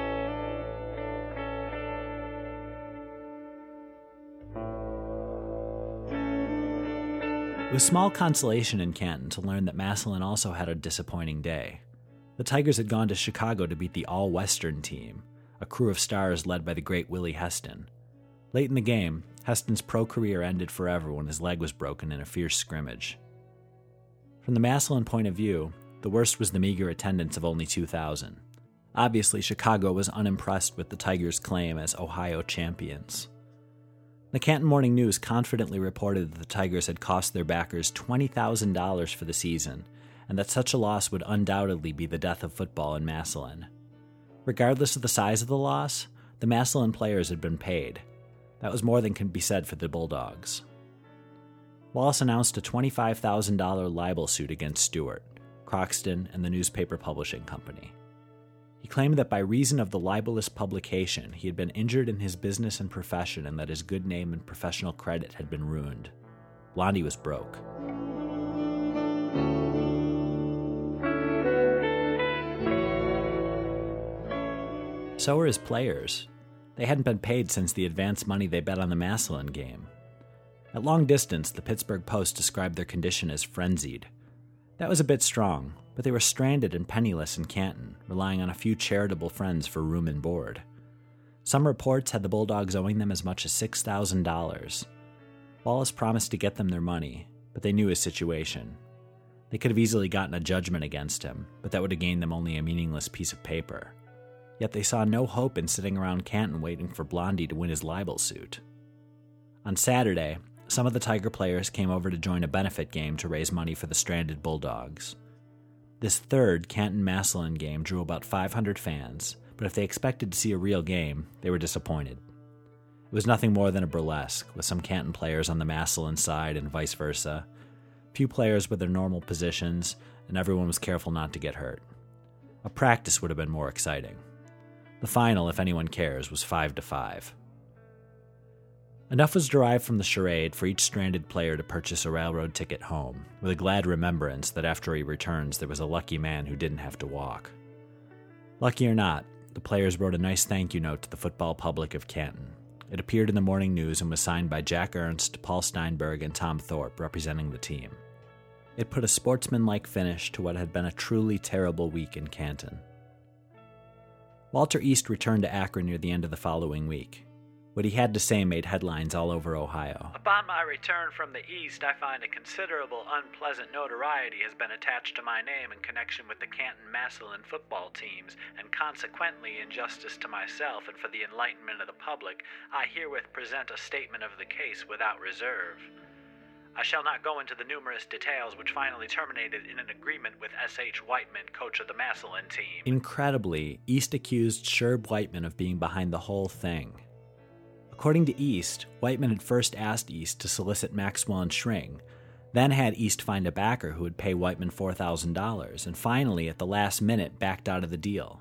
It was small consolation in Canton to learn that Massillon also had a disappointing day. The Tigers had gone to Chicago to beat the All-Western team, a crew of stars led by the great Willie Heston. Late in the game, Heston's pro career ended forever when his leg was broken in a fierce scrimmage. From the Massillon point of view, the worst was the meager attendance of only 2,000. Obviously, Chicago was unimpressed with the Tigers' claim as Ohio champions. The Canton Morning News confidently reported that the Tigers had cost their backers $20,000 for the season, and that such a loss would undoubtedly be the death of football in Massillon. Regardless of the size of the loss, the Massillon players had been paid. That was more than can be said for the Bulldogs. Wallace announced a $25,000 libel suit against Stewart, Croxton, and the newspaper publishing company. He claimed that by reason of the libelous publication, he had been injured in his business and profession and that his good name and professional credit had been ruined. Blondie was broke. So were his players. They hadn't been paid since the advance money they bet on the Massillon game. At long distance, the Pittsburgh Post described their condition as frenzied. That was a bit strong, but they were stranded and penniless in Canton, relying on a few charitable friends for room and board. Some reports had the Bulldogs owing them as much as $6,000. Wallace promised to get them their money, but they knew his situation. They could have easily gotten a judgment against him, but that would have gained them only a meaningless piece of paper. Yet they saw no hope in sitting around Canton waiting for Blondie to win his libel suit. On Saturday, some of the Tiger players came over to join a benefit game to raise money for the stranded Bulldogs. This third Canton-Massillon game drew about 500 fans, but if they expected to see a real game, they were disappointed. It was nothing more than a burlesque, with some Canton players on the Massillon side and vice versa. Few players with their normal positions, and everyone was careful not to get hurt. A practice would have been more exciting. The final, if anyone cares, was 5-5. Enough was derived from the charade for each stranded player to purchase a railroad ticket home, with a glad remembrance that after he returns there was a lucky man who didn't have to walk. Lucky or not, the players wrote a nice thank you note to the football public of Canton. It appeared in the morning news and was signed by Jack Ernst, Paul Steinberg, and Tom Thorpe, representing the team. It put a sportsmanlike finish to what had been a truly terrible week in Canton. Walter East returned to Akron near the end of the following week. What he had to say made headlines all over Ohio. Upon my return from the East, I find a considerable unpleasant notoriety has been attached to my name in connection with the Canton-Massillon football teams, and consequently, in justice to myself and for the enlightenment of the public, I herewith present a statement of the case without reserve. I shall not go into the numerous details which finally terminated in an agreement with S.H. Whiteman, coach of the Massillon team. Incredibly, East accused Sherb Whiteman of being behind the whole thing. According to East, Whiteman had first asked East to solicit Maxwell and Schring, then had East find a backer who would pay Whiteman $4,000, and finally, at the last minute, backed out of the deal.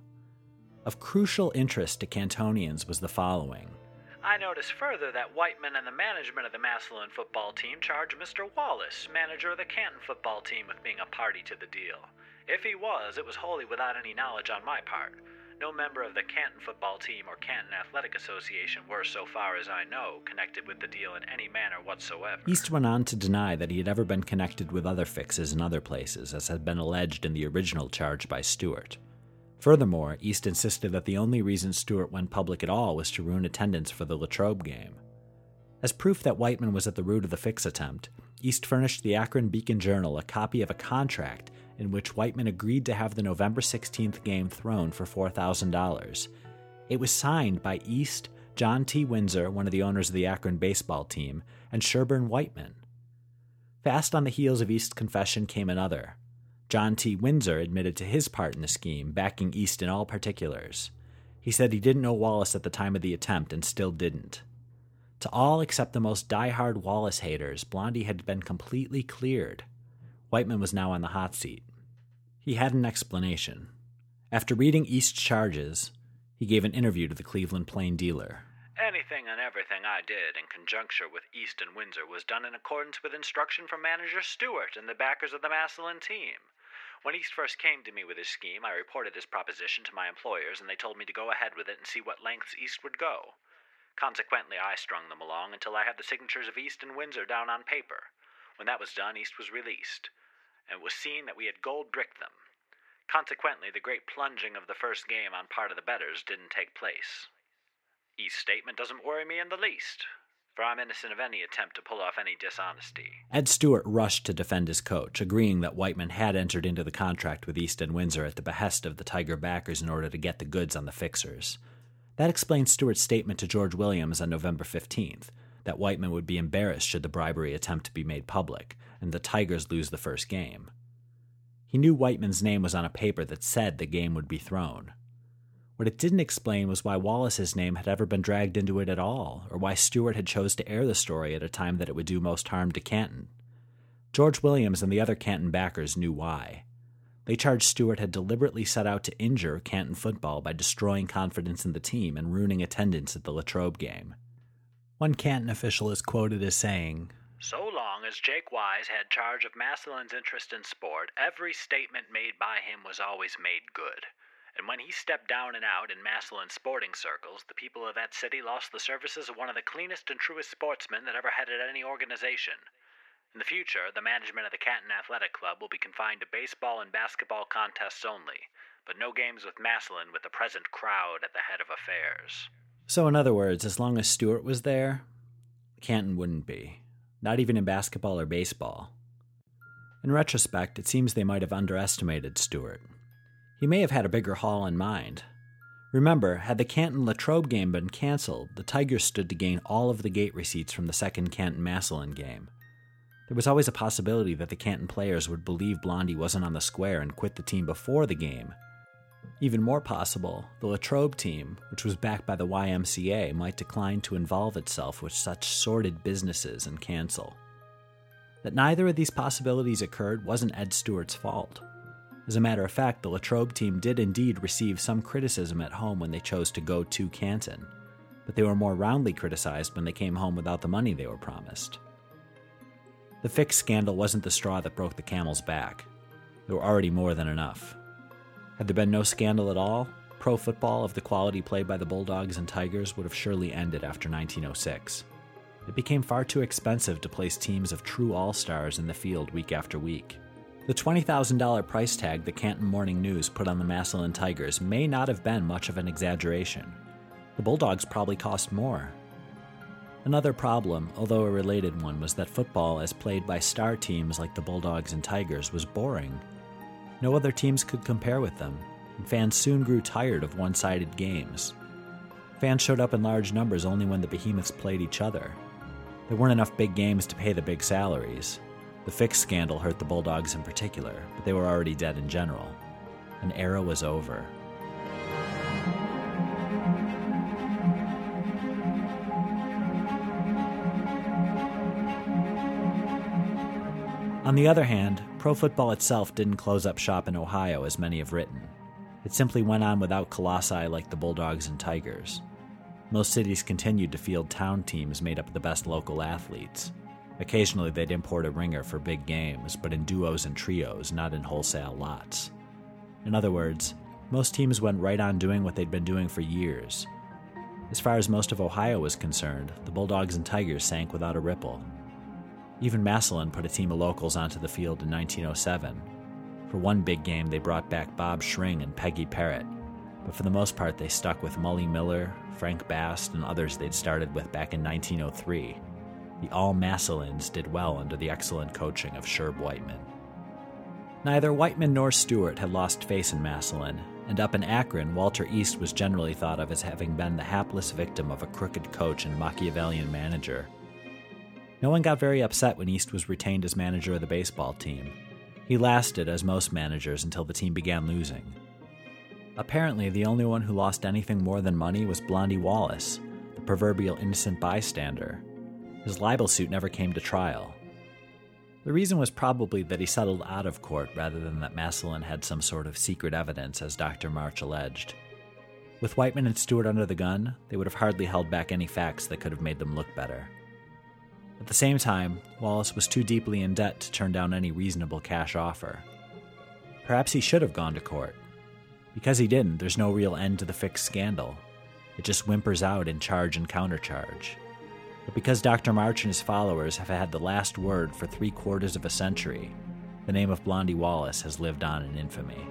Of crucial interest to Cantonians was the following. I notice further that Whiteman and the management of the Massillon football team charge Mr. Wallace, manager of the Canton football team, with being a party to the deal. If he was, it was wholly without any knowledge on my part. No member of the Canton football team or Canton Athletic Association were, so far as I know, connected with the deal in any manner whatsoever. East went on to deny that he had ever been connected with other fixes in other places, as had been alleged in the original charge by Stewart. Furthermore, East insisted that the only reason Stewart went public at all was to ruin attendance for the Latrobe game. As proof that Whiteman was at the root of the fix attempt, East furnished the Akron Beacon-Journal a copy of a contract in which Whiteman agreed to have the November 16th game thrown for $4,000. It was signed by East, John T. Windsor, one of the owners of the Akron baseball team, and Sherburne Whiteman. Fast on the heels of East's confession came another. John T. Windsor admitted to his part in the scheme, backing East in all particulars. He said he didn't know Wallace at the time of the attempt and still didn't. To all except the most die-hard Wallace haters, Blondie had been completely cleared. Whiteman was now on the hot seat. He had an explanation. After reading East's charges, he gave an interview to the Cleveland Plain Dealer. Anything and everything I did in conjuncture with East and Windsor was done in accordance with instruction from Manager Stewart and the backers of the Massillon team. When East first came to me with his scheme, I reported his proposition to my employers, and they told me to go ahead with it and see what lengths East would go. Consequently, I strung them along until I had the signatures of East and Windsor down on paper. When that was done, East was released, and it was seen that we had gold-bricked them. Consequently, the great plunging of the first game on part of the bettors didn't take place. East's statement doesn't worry me in the least, for I'm innocent of any attempt to pull off any dishonesty. Ed Stewart rushed to defend his coach, agreeing that Whiteman had entered into the contract with East and Windsor at the behest of the Tiger backers in order to get the goods on the fixers. That explains Stewart's statement to George Williams on November 15th, that Whiteman would be embarrassed should the bribery attempt be made public, and the Tigers lose the first game. He knew Whiteman's name was on a paper that said the game would be thrown. What it didn't explain was why Wallace's name had ever been dragged into it at all, or why Stewart had chose to air the story at a time that it would do most harm to Canton. George Williams and the other Canton backers knew why. They charged Stewart had deliberately set out to injure Canton football by destroying confidence in the team and ruining attendance at the Latrobe game. One Canton official is quoted as saying, "So long as Jake Wise had charge of Massillon's interest in sport, every statement made by him was always made good. And when he stepped down and out in Massillon sporting circles, the people of that city lost the services of one of the cleanest and truest sportsmen that ever headed any organization. In the future, the management of the Canton Athletic Club will be confined to baseball and basketball contests only, but no games with Massillon with the present crowd at the head of affairs." So in other words, as long as Stewart was there, Canton wouldn't be. Not even in basketball or baseball. In retrospect, it seems they might have underestimated Stewart. He may have had a bigger haul in mind. Remember, had the Canton-Latrobe game been canceled, the Tigers stood to gain all of the gate receipts from the second Canton-Massillon game. There was always a possibility that the Canton players would believe Blondie wasn't on the square and quit the team before the game. Even more possible, the Latrobe team, which was backed by the YMCA, might decline to involve itself with such sordid businesses and cancel. That neither of these possibilities occurred wasn't Ed Stewart's fault. As a matter of fact, the Latrobe team did indeed receive some criticism at home when they chose to go to Canton, but they were more roundly criticized when they came home without the money they were promised. The fix scandal wasn't the straw that broke the camel's back. There were already more than enough. Had there been no scandal at all, pro football of the quality played by the Bulldogs and Tigers would have surely ended after 1906. It became far too expensive to place teams of true all-stars in the field week after week. The $20,000 price tag the Canton Morning News put on the Massillon Tigers may not have been much of an exaggeration. The Bulldogs probably cost more. Another problem, although a related one, was that football, as played by star teams like the Bulldogs and Tigers, was boring. No other teams could compare with them, and fans soon grew tired of one-sided games. Fans showed up in large numbers only when the behemoths played each other. There weren't enough big games to pay the big salaries. The Fix scandal hurt the Bulldogs in particular, but they were already dead in general. An era was over. On the other hand, pro football itself didn't close up shop in Ohio as many have written. It simply went on without colossi like the Bulldogs and Tigers. Most cities continued to field town teams made up of the best local athletes. Occasionally they'd import a ringer for big games, but in duos and trios, not in wholesale lots. In other words, most teams went right on doing what they'd been doing for years. As far as most of Ohio was concerned, the Bulldogs and Tigers sank without a ripple. Even Massillon put a team of locals onto the field in 1907. For one big game, they brought back Bob Schring and Peggy Parrott, but for the most part they stuck with Mully Miller, Frank Bast, and others they'd started with back in 1903. The All-Massillons did well under the excellent coaching of Sherb Whiteman. Neither Whiteman nor Stewart had lost face in Massillon, and up in Akron, Walter East was generally thought of as having been the hapless victim of a crooked coach and Machiavellian manager. No one got very upset when East was retained as manager of the baseball team. He lasted, as most managers, until the team began losing. Apparently, the only one who lost anything more than money was Blondie Wallace, the proverbial innocent bystander. His libel suit never came to trial. The reason was probably that he settled out of court rather than that Massillon had some sort of secret evidence, as Dr. March alleged. With Whiteman and Stewart under the gun, they would have hardly held back any facts that could have made them look better. At the same time, Wallace was too deeply in debt to turn down any reasonable cash offer. Perhaps he should have gone to court. Because he didn't, there's no real end to the Fix scandal. It just whimpers out in charge and countercharge. But because Dr. March and his followers have had the last word for 3/4 of a century, the name of Blondie Wallace has lived on in infamy.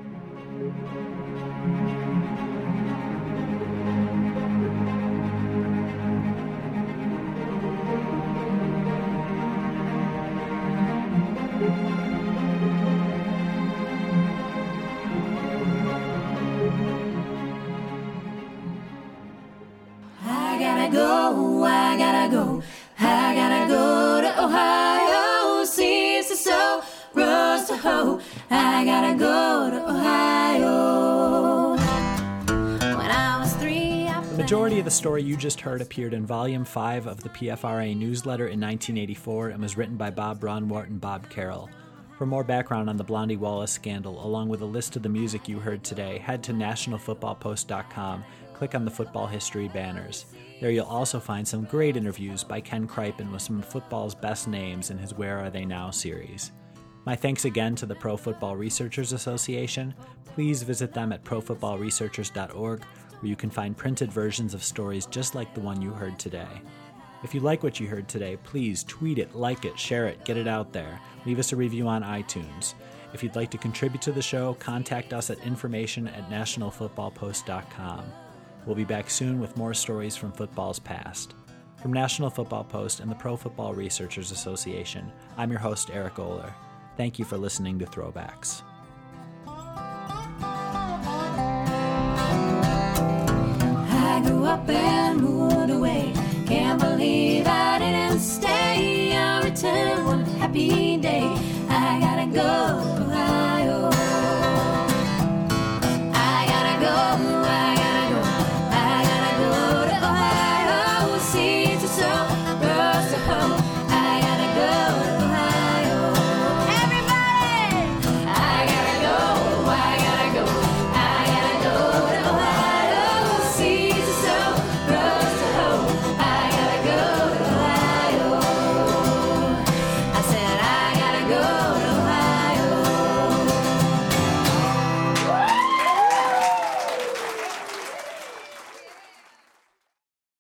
I gotta go to Ohio, sister, so rose to hoe. I gotta go to Ohio. When I was 3, The majority of the story you just heard appeared in Volume 5 of the PFRA newsletter in 1984 and was written by Bob Braunwart and Bob Carroll. For more background on the Blondie Wallace scandal, along with a list of the music you heard today, head to nationalfootballpost.com, click on the football history banners. There you'll also find some great interviews by Ken Cripen with some of football's best names in his Where Are They Now series. My thanks again to the Pro Football Researchers Association. Please visit them at profootballresearchers.org, where you can find printed versions of stories just like the one you heard today. If you like what you heard today, please tweet it, like it, share it, get it out there. Leave us a review on iTunes. If you'd like to contribute to the show, contact us at information@nationalfootballpost.com. We'll be back soon with more stories from football's past. From National Football Post and the Pro Football Researchers Association, I'm your host, Eric Oler. Thank you for listening to Throwbacks. I grew up and moved